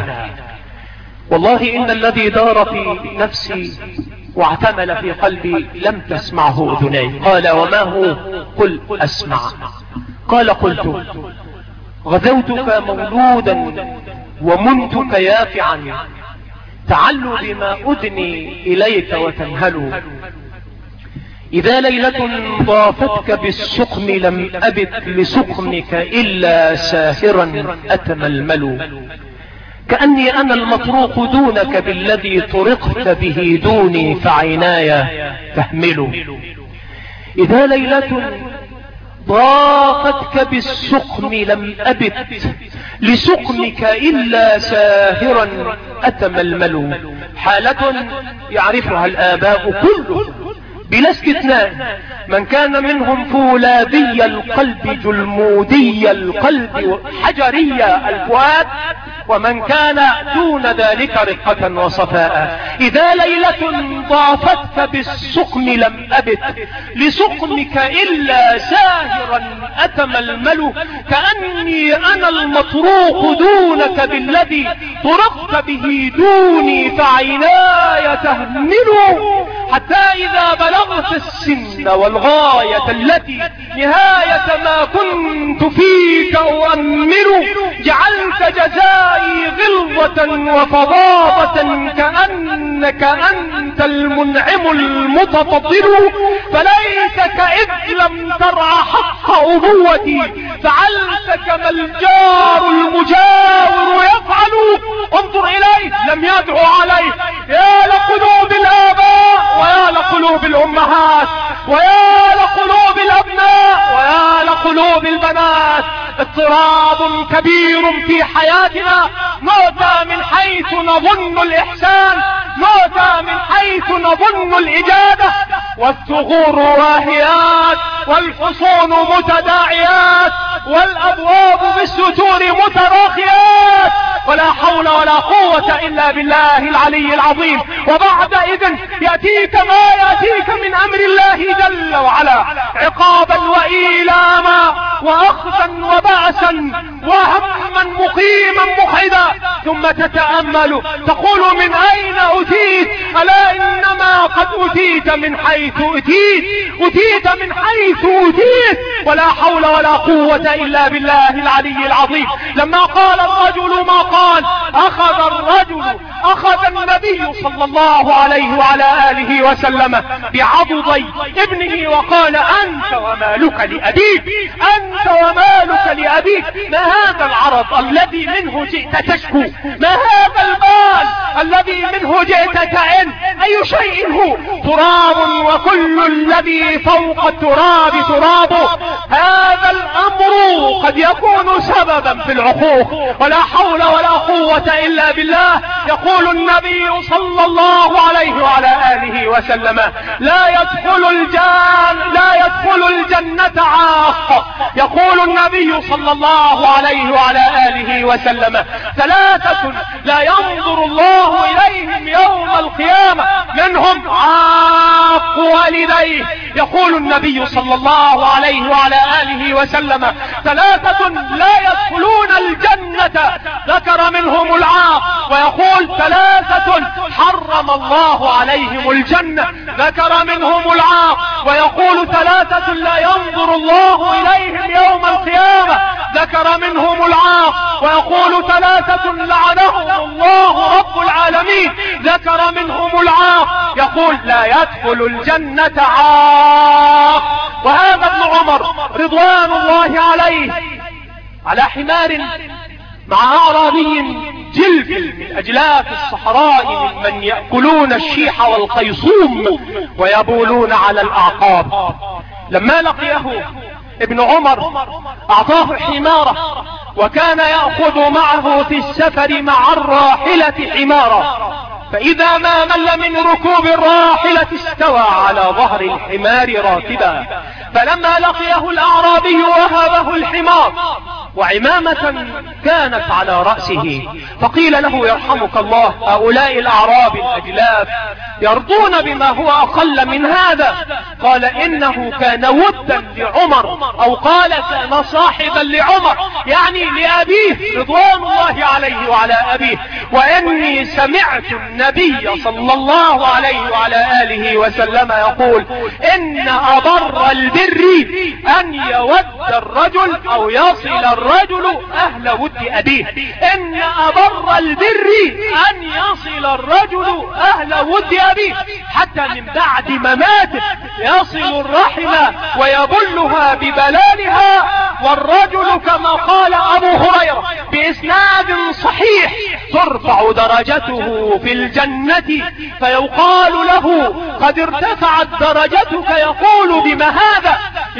والله إن الذي دار في نفسي واعتمل في قلبي لم تسمعه أذني. قال وما هو؟ قل أسمع. قال قلت غزوتك مولودا ومنتك يافعا، تعلوا بما أدني إليك وتنهلوا، إذا ليلة ضافتك بالسقم لم أبت لسقمك إلا ساهرا أتململ، كأني أنا المطروق دونك بالذي طرقت به دوني فعيناي تهمل، إذا ليلة ضافتك بالسقم لم أبت لسقمك إلا ساهرا أتململ. حالة يعرفها الآباء كله بلا استثناء، من كان منهم فولاذي القلب جلمودي القلب حجري الفؤاد، ومن كان دون ذلك رقة وصفاء. إذا ليلة ضافتك بالسقم لم أبت لسقمك إلا ساهرا أتململ، كأني أنا المطروق دونك بالذي طرقت به دوني فعيناي تهمل، حتى إذا بلغت السن والغاية التي نهاية ما كنت فيك أؤمل، جعلت جزائي غلظة وفظاظة كأنك أنت المنعم المتفضل، فليتك إذ لم ترع حق أبوتي فعلت كما الجار المجاور يفعل. انظر إليه لم يدعو عليه. يا لقلوب الآباء ويا لقلوب الأمهات ويا لقلوب الأبناء ويا لقلوب البنات، اضطراب كبير في حياتنا، نؤتى من حيث نظن الإحسان، نؤتى من حيث نظن الإجابة، والثغور واهيات والحصون متداعيات والأبواب بالستور متراخيات، ولا حول ولا قوة إلا بالله العلي العظيم. وبعد إذن يأتيك ما يأتيك من أمر الله جل وعلا، عقابا وإيلاما وأخذا وبأسا وهما مقيما مخيدا، ثم تتأمل تقول من أين أتيت؟ ألا إنما قد أتيت من حيث أتيت، أتيت من حيث أتيت، ولا حول ولا قوة إلا بالله العلي العظيم. لما قال الرجل ما قال، أخذ الرجل أخذ النبي صلى الله عليه وعلى آله وسلم بعضدي ابنه وقال أنت ومالك لأبيك، أنت ومالك لأبيك. ما هذا العرض الذي منه جئت تشكو؟ ما هذا المال الذي منه جئت تعن؟ أي شيء هو؟ تراب وكل الذي فوق التراب ترابه. هذا الأمر قد يكون سببا في العقوق، ولا حول ولا قوة إلا بالله. يقول النبي صلى الله عليه وعلى آله وسلم لا يدخل الجنة لا يدخل الجنة عاق. يقول النبي صلى الله عليه وعلى آله وسلم ثلاثة لا ينظر الله إليهم يوم القيامة، منهم عاق والديه. يقول النبي صلى الله عليه وعلى آله وسلم ثلاثة لا يدخلون الجنة، ذكر منهم العاق، ويقول ثلاثة حرم الله عليهم الجنة، ذكر منهم العاق، ويقول ثلاثة لا ينظر الله إليهم يوم القيامة، ذكر منهم العاق، ويقول ثلاثة لعنهم الله رب العالمين، ذكر منهم العاق. يقول لا يدخل الجنة عاق. وهذا ابن عمر رضوان الله عليه على حمار مع أعرابي جلف من أجلاف الصحراء ممن يأكلون الشيح والقيصوم ويبولون على الأعقاب، لما لقيه ابن عمر اعطاه حمارة، وكان يأخذ معه في السفر مع الراحلة حمارة، فإذا ما مل من ركوب الراحلة استوى على ظهر الحمار راكبا، فلما لقيه الأعرابي وهبه الحمار وعمامة كانت على رأسه، فقيل له يرحمك الله، هؤلاء الأعراب الأجلاف يرضون بما هو أقل من هذا؟ قال إنه كان ودا لعمر، أو قال كان صاحبا لعمر، يعني لأبيه رضوان الله عليه وعلى أبيه. وإني سمعت النبي صلى الله عليه وعلى آله وسلم يقول إن أبر البر أن يود الرجل أو يصل الرجل أهل ود أبيه، إن أبر البر أن يصل الرجل أهل ود أبيه، حتى من بعد مماته يصل الرحم ويبلها ببلالها. والرجل كما قال أبو هريرة بإسناد صحيح ترفع درجته في الجنة فيقال له قد ارتفعت درجتك، يقول بما هذا؟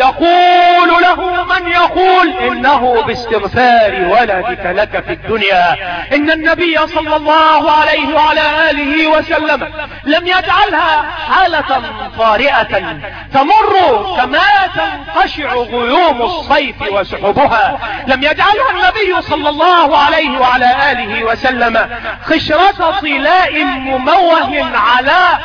يقول له من يقول إنه باستغفار ولدك لك في الدنيا. إن النبي صلى الله عليه وعلى آله وسلم لم يجعلها حالة طارئة تمر كما تنقشع غيوم الصيف وسحبها، لم يجعلها النبي صلى الله عليه وعلى آله وسلم خشرة طلاء مموه على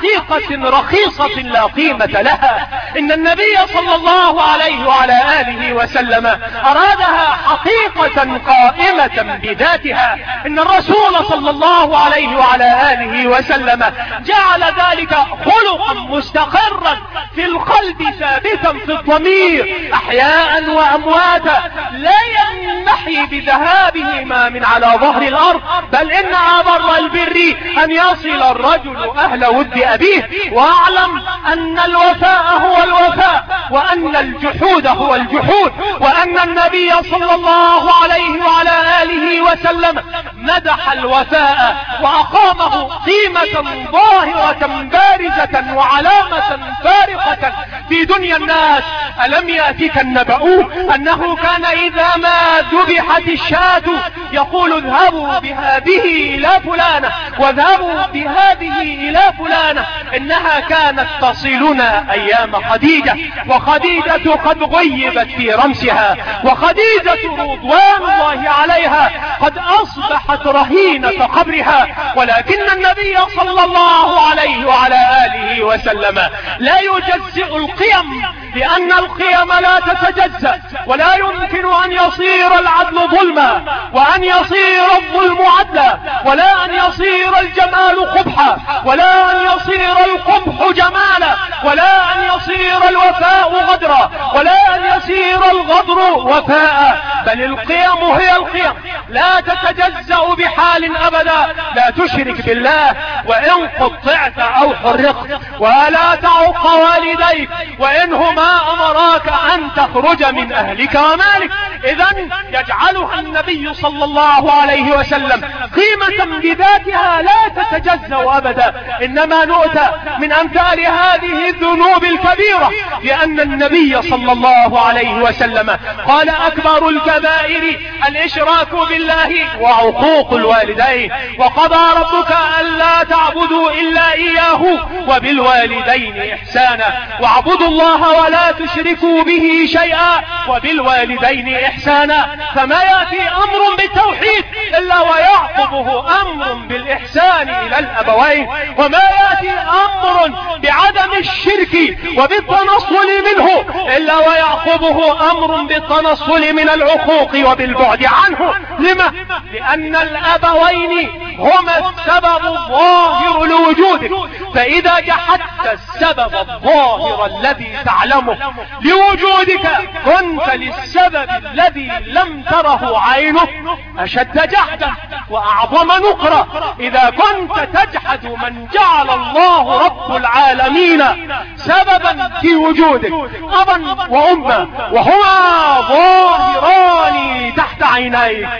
حقيقة رخيصة لا قيمة لها. إن النبي صلى الله عليه وعلى آله وسلم أرادها حقيقة قائمة بذاتها. إن الرسول صلى الله عليه وعلى آله وسلم جعل ذلك خلقا مستقرا في القلب ثابتا في الضمير أحياء وأمواتا، لا ينمحي بذهابهما من على ظهر الأرض، بل إن أبر البر أن يصل الرجل أهل ود أبيه. وأعلم أن الوفاء هو الوفاء، وأن الجحود هو الجحود، وأن النبي صلى الله عليه وعلى آله وسلم مدح الوفاء وأقامه قيمة ظاهرة بارزة وعلامة فارقة في دنيا الناس. ألم يأتك النبأ أنه كان إذا ما ذبحت الشاة يقول اذهبوا بهذه إلى فلانة واذهبوا بهذه إلى فلانة، إنها كانت تصلنا أيام خديجة، وخديجة قد غيبت في رمسها، وخديجة رضوان الله عليها قد أصبحت رهينة قبرها. ولكن النبي صلى الله عليه وعلى آله وسلم لا يجزئ القيم، لأن القيم لا تتجزأ، ولا يمكن أن يصير العدل ظلما، وأن يصير الظلم عدلا، ولا أن يصير الجمال قبحا، ولا أن يصير القبح جمالا، ولا أن يصير الوفاء غدرا، ولا أن يصير الغدر وفاء، بل القيم هي القيم لا تتجزأ بحال أبدا. لا تشرك بالله وإن قطعت أو حرقت، ولا تعق والديك وإنهما أمراك أن تخرج من أهلك ومالك. إذن يجعلها النبي صلى الله عليه وسلم قيمة بذاتها لا تتجزأ أبدا. إنما نؤتى من أمثال هذه الذنوب الكبيرة لأن النبي صلى الله عليه وسلم قال أكبر الكبائر الإشراك بالله وعقوق الوالدين، وقضى ربك ألا تعبدوا إلا إياه وبالوالدين إحسانا، واعبدوا الله ولا تشركوا به شيئا وبالوالدين إحسانا. فما يأتي أمر بالتوحيد إلا ويعقبه أمر بالإحسان إلى الأبوين، وما يأتي أمر بعدم الشرك وبالتنصل منه إلا ويعقبه أمر بالتنصل من العقوق وبالبعد عنه. لما؟ لأن الأبوين هما السبب الظاهر لوجودك، فإذا جحدت السبب الظاهر الذي تعلمه لوجودك كنت للسبب الذي لم تره عينك أشد جحدا وأعظم نقرة. إذا كنت تجحد من جعل الله رب العالمين سببا في وجودك، أبا وأما وهما ظاهران تحت عينيك،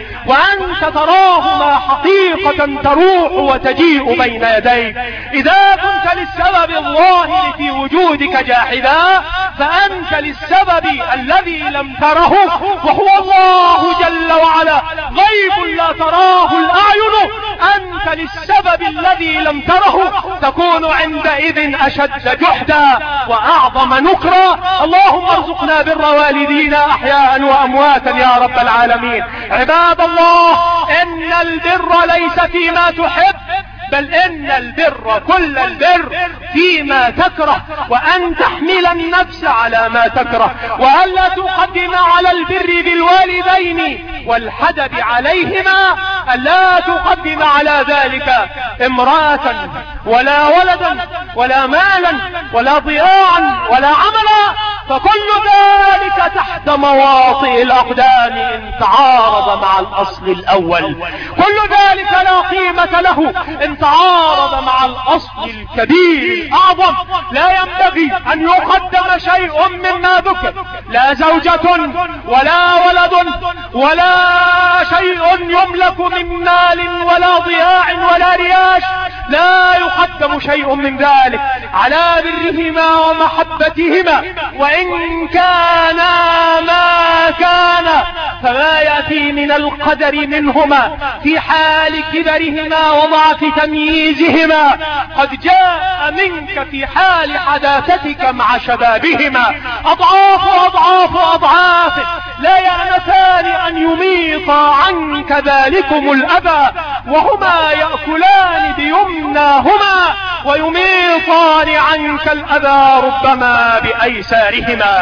وأنت تراهما حقيقة تروح وتجيء بين يديك. إذا كنت للسبب الظاهر في وجودك جاحدا فأنت للسبب الذي لم تره وهو الله جل وعلا غيب لا تراه الأعين، أنت للسبب الذي لم تره تكون عندئذ أشد جحدا وأعظم نكرا. اللهم ارزقنا بر والدينا أحياء وأمواتا يا رب العالمين. عباد الله، إن البر ليس فيما تحب، بل إن البر كل البر فيما تكره، وأن تحمل النفس على ما تكره، وألا تقدم على البر بالوالدين والحدب عليهما، ألا تقدم على ذلك امرأة ولا ولدا ولا مالا ولا ضياعا ولا عملا، فكل ذلك تحت مواطئ الأقدام إن تعارض مع الأصل الأول. كل ذلك لا قيمة له إن تعارض مع الأصل الكبير الأعظم. لا ينبغي أن يقدم شيء مما ذكر، لا زوجة ولا ولد ولا شيء يملك من مال ولا ضياع ولا رياش، لا يقدم شيء من ذلك على برهما ومحبتهما، وإن كان ما كان فما يأتي من القدر منهما في حال كبرهما وضعف تمييزهما قد جاء منك في حال حداثتك مع شبابهما أضعاف أضعاف أضعاف، لا يأنفان أن يميط عنك ذلكم الأبى، وهما يأكلان بيمناهما ويميطان عنك الأذى ربما بأيسارهما.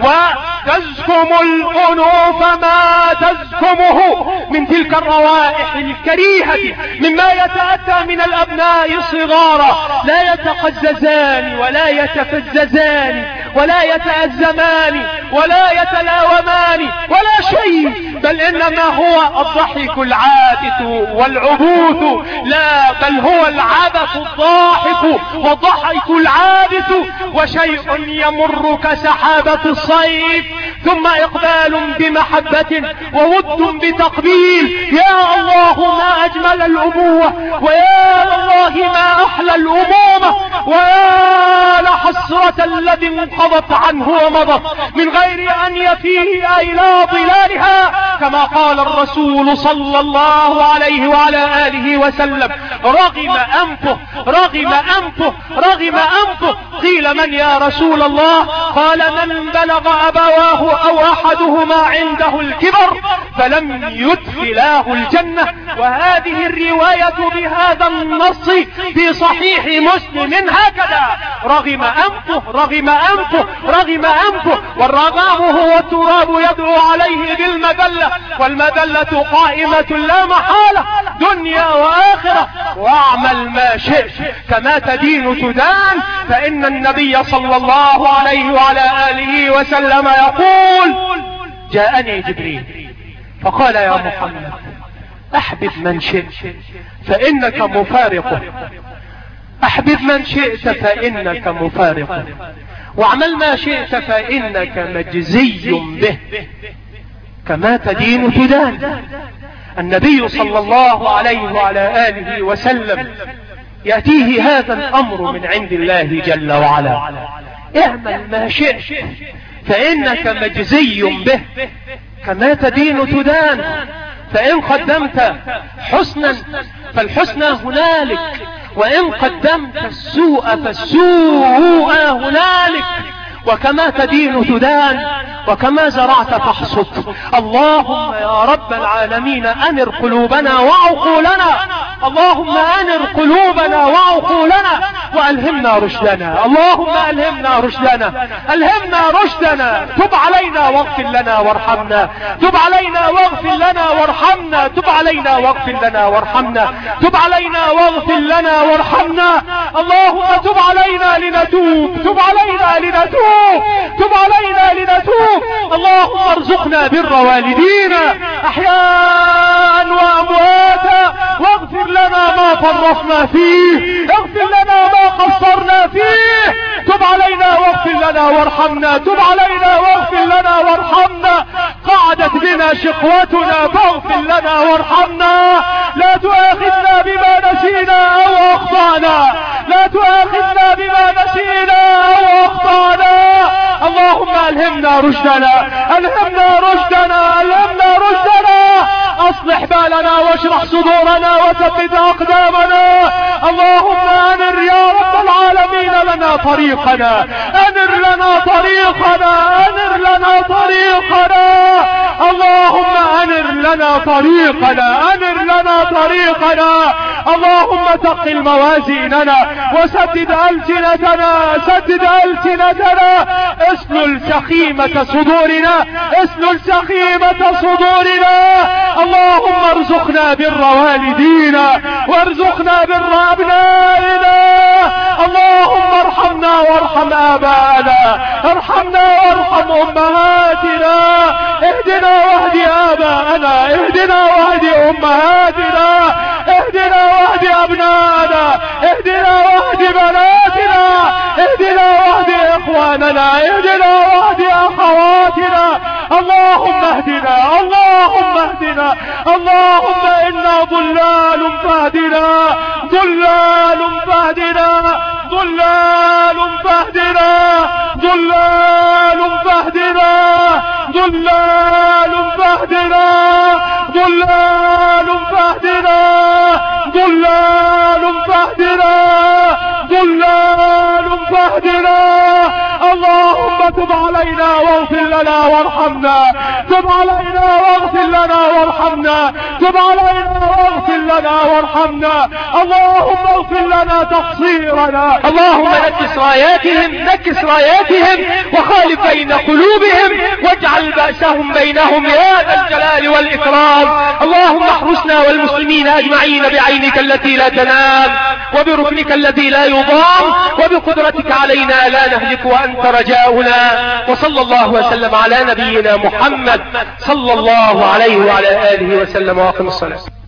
وتزكم الأنوف ما تزكمه من تلك الروائح الكريهة مما يتأتى من الأبناء صغارا، لا يتقززان ولا يتفززان ولا يتأزمان ولا يتلاومان ولا شيء، بل إنما هو الضحك العابث والعبوث، لا بل هو العبث الضاحك والضحك العابث، وشيء يمر كسحابة الصيف ثم إقبال بمحبة وود بتقبيل. يا الله ما أجمل الأبوة، ويا الله ما أحلى الأمومة، ويا لحسرة الذي انقضت عنه ومضت من غير أن يفيه إلى ظلالها، كما قال الرسول صلى الله عليه وعلى آله وسلم: رغم أنفه رغم أنفه رغم أنفه. قيل: من يا رسول الله؟ قال: من بلغ أبواه أو أحدهما عنده الكبر فلم يدخلاه الجنة. وهذه الرواية بهذا النص في صحيح مسلم هكذا: رغم أنفه رغم أنفه رغم أنفه. والرغام هو التراب يدعو عليه بالمذلة، والمذلة قائمة لا محالة دنيا وآخرة. واعمل ما شئت كما تدين تدان، فإن النبي صلى الله عليه وعلى آله وسلم يقول: جاءني جبريل فقال: يا محمد أحبب من شئت فإنك مفارقه، أحبب من شئت فإنك مفارقه، واعمل ما شئت فإنك مجزي به، كما تدين تدان. النبي صلى الله عليه وعلى آله وسلم يأتيه هذا الأمر من عند الله جل وعلا: اعمل ما شئت فإنك مجزي به، كما تدين تدان. فإن قدمت حسنا فالحسنى هنالك، وإن قدمت السوء فالسوء هنالك، وكما تدين تدان، وكما زرعت تحصد. اللهم يا رب العالمين أنر قلوبنا وعقولنا، اللهم أنر قلوبنا وعقولنا وألهمنا رشدنا، اللهم ألهمنا رشدنا ألهمنا رشدنا. تب علينا واغفر لنا وارحمنا، تب علينا واغفر لنا وارحمنا، تب علينا واغفر لنا وارحمنا، تب علينا واغفر لنا وارحمنا. اللهم تب علينا لنتوب، تب علينا لنتوب، تب علينا لنتوب. اللهم ارزقنا بر والدينا أحياء وأمواتا، واغفر لنا ما فرطنا فيه، اغفر لنا ما قصرنا فيه. تب علينا واغفر لنا وارحمنا، تب علينا واغفر لنا وارحمنا. قعد طادت بنا شقوتنا فاغفر لنا وارحمنا. لا تؤاخذنا بما نسينا أو أخطأنا، لا تؤاخذنا بما نسينا أو أخطأنا. اللهم ألهمنا رشدنا، ألهمنا رشدنا، ألهمنا رشدنا. أصلح بالنا واشرح صدورنا وثبت أقدامنا. اللهم أنر يا رب العالمين لنا طريقنا، أنر لنا طريقنا، أنر لنا طريقنا. اللهم أنر لنا طريقنا، أنر لنا طريقنا. اللهم ثقل موازيننا وسدد ألسنتنا، سدد ألسنتنا. اسلل سخيمة صدورنا، اسلل سخيمة صدورنا. اللهم ارزقنا بر والدينا وارزقنا بر أبنائنا. اللهم ارحمنا وارحم آباءنا، ارحمنا وارحم أمهاتنا. اهدنا واهد آباءنا، اهدنا واهد أمهاتنا، اهدنا واهد أبنائنا، اهدنا واهد بناتنا، اهدنا واهد إخواننا، اهدنا واهد أخواتنا. اللهم اهدنا، اللهم اهدنا. اللهم إنا ضلال فاهدنا، ضلال فاهدنا، ضلال فاهدنا، ضلال فاهدنا، ضلال فاهدنا، ضلال فاهدنا، ضلال فاهدنا، ضلال فاهدنا. اللهم تب علينا واغفر لنا وارحمنا، تب علينا واغفر لنا وارحمنا، تب علينا واغفر لنا وارحمنا. اللهم اغفر لنا تقصيرنا. اللهم نكس راياتهم، نكس راياتهم وخالف بين قلوبهم واجعل بأسهم بينهم يا ذا الجلال والإكرام. اللهم احرسنا والمسلمين أجمعين بعينك التي لا تنام وبركنك الذي لا يضام وبقدرتك علينا لا نهلك وأنت رجاؤنا. وصلى الله وسلم على نبينا محمد صلى الله عليه وعلى آله وسلم. واقم الصلاة.